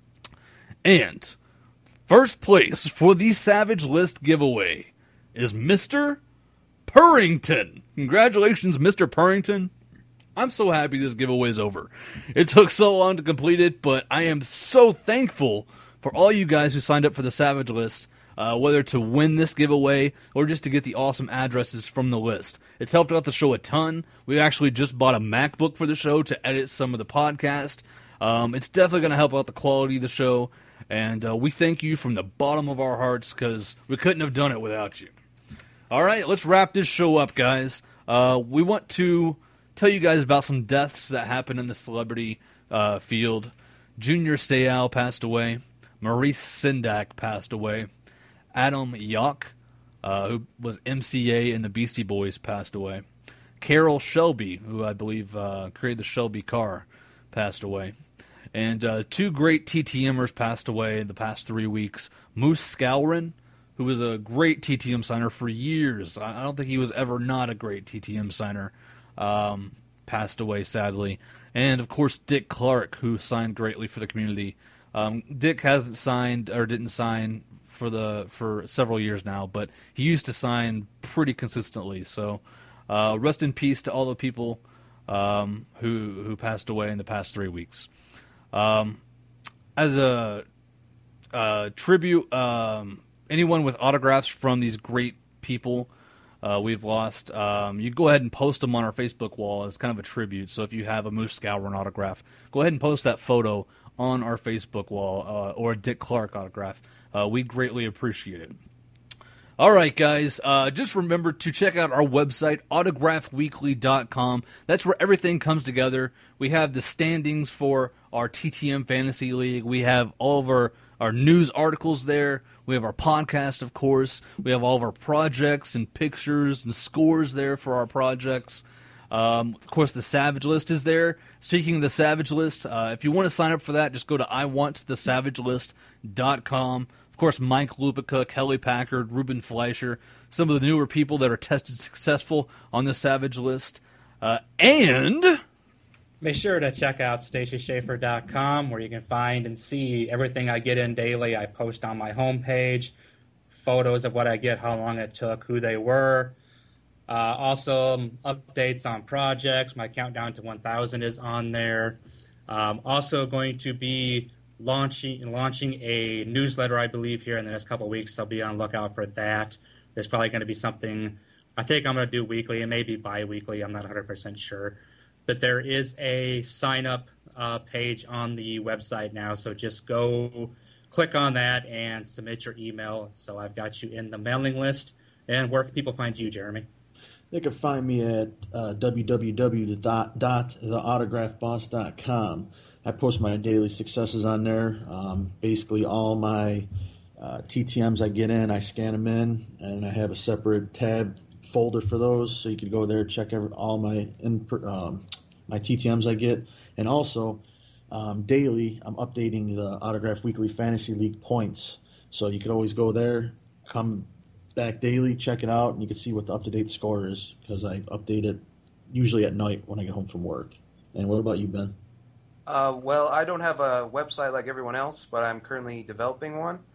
And first place for the Savage List giveaway is Mister Purrington. Congratulations, Mister Purrington. I'm so happy this giveaway is over. It took so long to complete it, but I am so thankful for all you guys who signed up for the Savage List. Uh, whether to win this giveaway or just to get the awesome addresses from the list. It's helped out the show a ton. We actually just bought a MacBook for the show to edit some of the podcast. Um, it's definitely going to help out the quality of the show, and uh, we thank you from the bottom of our hearts because we couldn't have done it without you. All right, let's wrap this show up, guys. Uh, we want to tell you guys about some deaths that happened in the celebrity uh, field. Junior Seau passed away. Maurice Sendak passed away. Adam Yauch, uh, who was M C A in the Beastie Boys, passed away. Carroll Shelby, who I believe uh, created the Shelby car, passed away. And uh, two great T T Mers passed away in the past three weeks. Moose Scourin, who was a great T T M signer for years. I don't think he was ever not a great T T M signer. Um, passed away, sadly. And, of course, Dick Clark, who signed greatly for the community. Um, Dick hasn't signed, or didn't sign, for the for several years now, but he used to sign pretty consistently. So uh, rest in peace to all the people um, who who passed away in the past three weeks. Um, as a, a tribute, um, anyone with autographs from these great people uh, we've lost, um, you go ahead and post them on our Facebook wall as kind of a tribute. So if you have a Moose Scourin autograph, go ahead and post that photo on our Facebook wall, uh, or a Dick Clark autograph. Uh, we greatly appreciate it. All right, guys, uh, just remember to check out our website, autograph weekly dot com. That's where everything comes together. We have the standings for our T T M Fantasy League. We have all of our, our news articles there. We have our podcast, of course. We have all of our projects and pictures and scores there for our projects. Um, of course, the Savage List is there. Speaking of the Savage List, uh, if you want to sign up for that, just go to I want the savage list dot com. Of course, Mike Lupica, Kelly Packard, Ruben Fleischer, some of the newer people that are tested successful on the Savage List. Uh, and make sure to check out stacy schaefer dot com, where you can find and see everything I get in daily. I post on my homepage, photos of what I get, how long it took, who they were. Uh, also, um, updates on projects. My countdown to one thousand is on there. Um, also going to be launching launching a newsletter, I believe, here in the next couple of weeks. So be on the lookout for that. There's probably going to be something I think I'm going to do weekly. It may be bi-weekly. I'm not one hundred percent sure. But there is a sign-up uh, page on the website now. So just go click on that and submit your email. So I've got you in the mailing list. And where can people find you, Jeremy? They can find me at uh, w w w dot the autograph boss dot com. I post my daily successes on there. Um, basically, all my uh, T T Ms I get in, I scan them in, and I have a separate tab folder for those. So you can go there, check every, all my in, um, my T T Ms I get, and also um, daily I'm updating the Autograph Weekly Fantasy League points. So you can always go there, come back daily, check it out, and you can see what the up-to-date score is, because I update it usually at night when I get home from work. And what about you, Ben? Uh, well, I don't have a website like everyone else, but I'm currently developing one.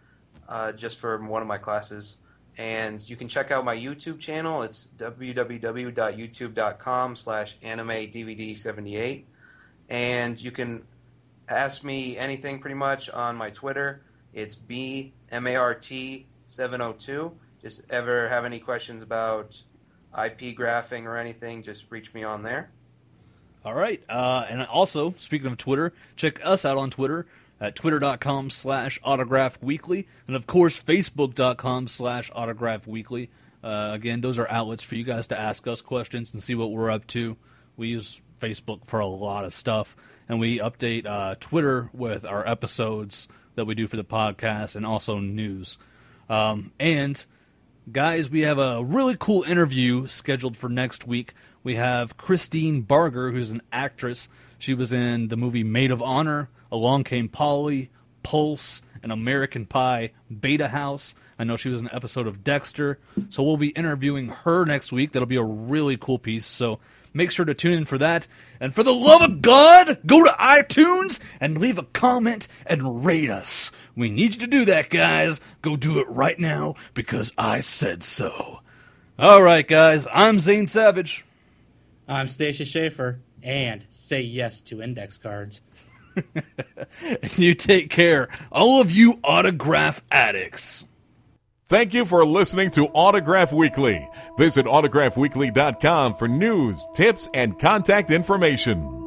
uh, just for one of my classes. And you can check out my YouTube channel. It's www.youtube.com slash animedvd78. And you can ask me anything pretty much on my Twitter. It's B M A R T seven oh two. Just ever have any questions about I P graphing or anything, just reach me on there. All right. Uh, and also, speaking of Twitter, check us out on Twitter at twitter.com slash autograph weekly. And, of course, facebook.com slash autograph weekly. Uh, again, those are outlets for you guys to ask us questions and see what we're up to. We use Facebook for a lot of stuff. And we update uh, Twitter with our episodes that we do for the podcast and also news. Um, and, guys, we have a really cool interview scheduled for next week. We have Christine Barger, who's an actress. She was in the movie Maid of Honor, Along Came Polly, Pulse, and American Pie, Beta House. I know she was in an episode of Dexter. So we'll be interviewing her next week. That'll be a really cool piece. So make sure to tune in for that. And for the love of God, go to iTunes and leave a comment and rate us. We need you to do that, guys. Go do it right now because I said so. All right, guys. I'm Zane Savage. I'm Stacia Schaefer. And say yes to index cards. You take care, all of you autograph addicts. Thank you for listening to Autograph Weekly. Visit autograph weekly dot com for news, tips, and contact information.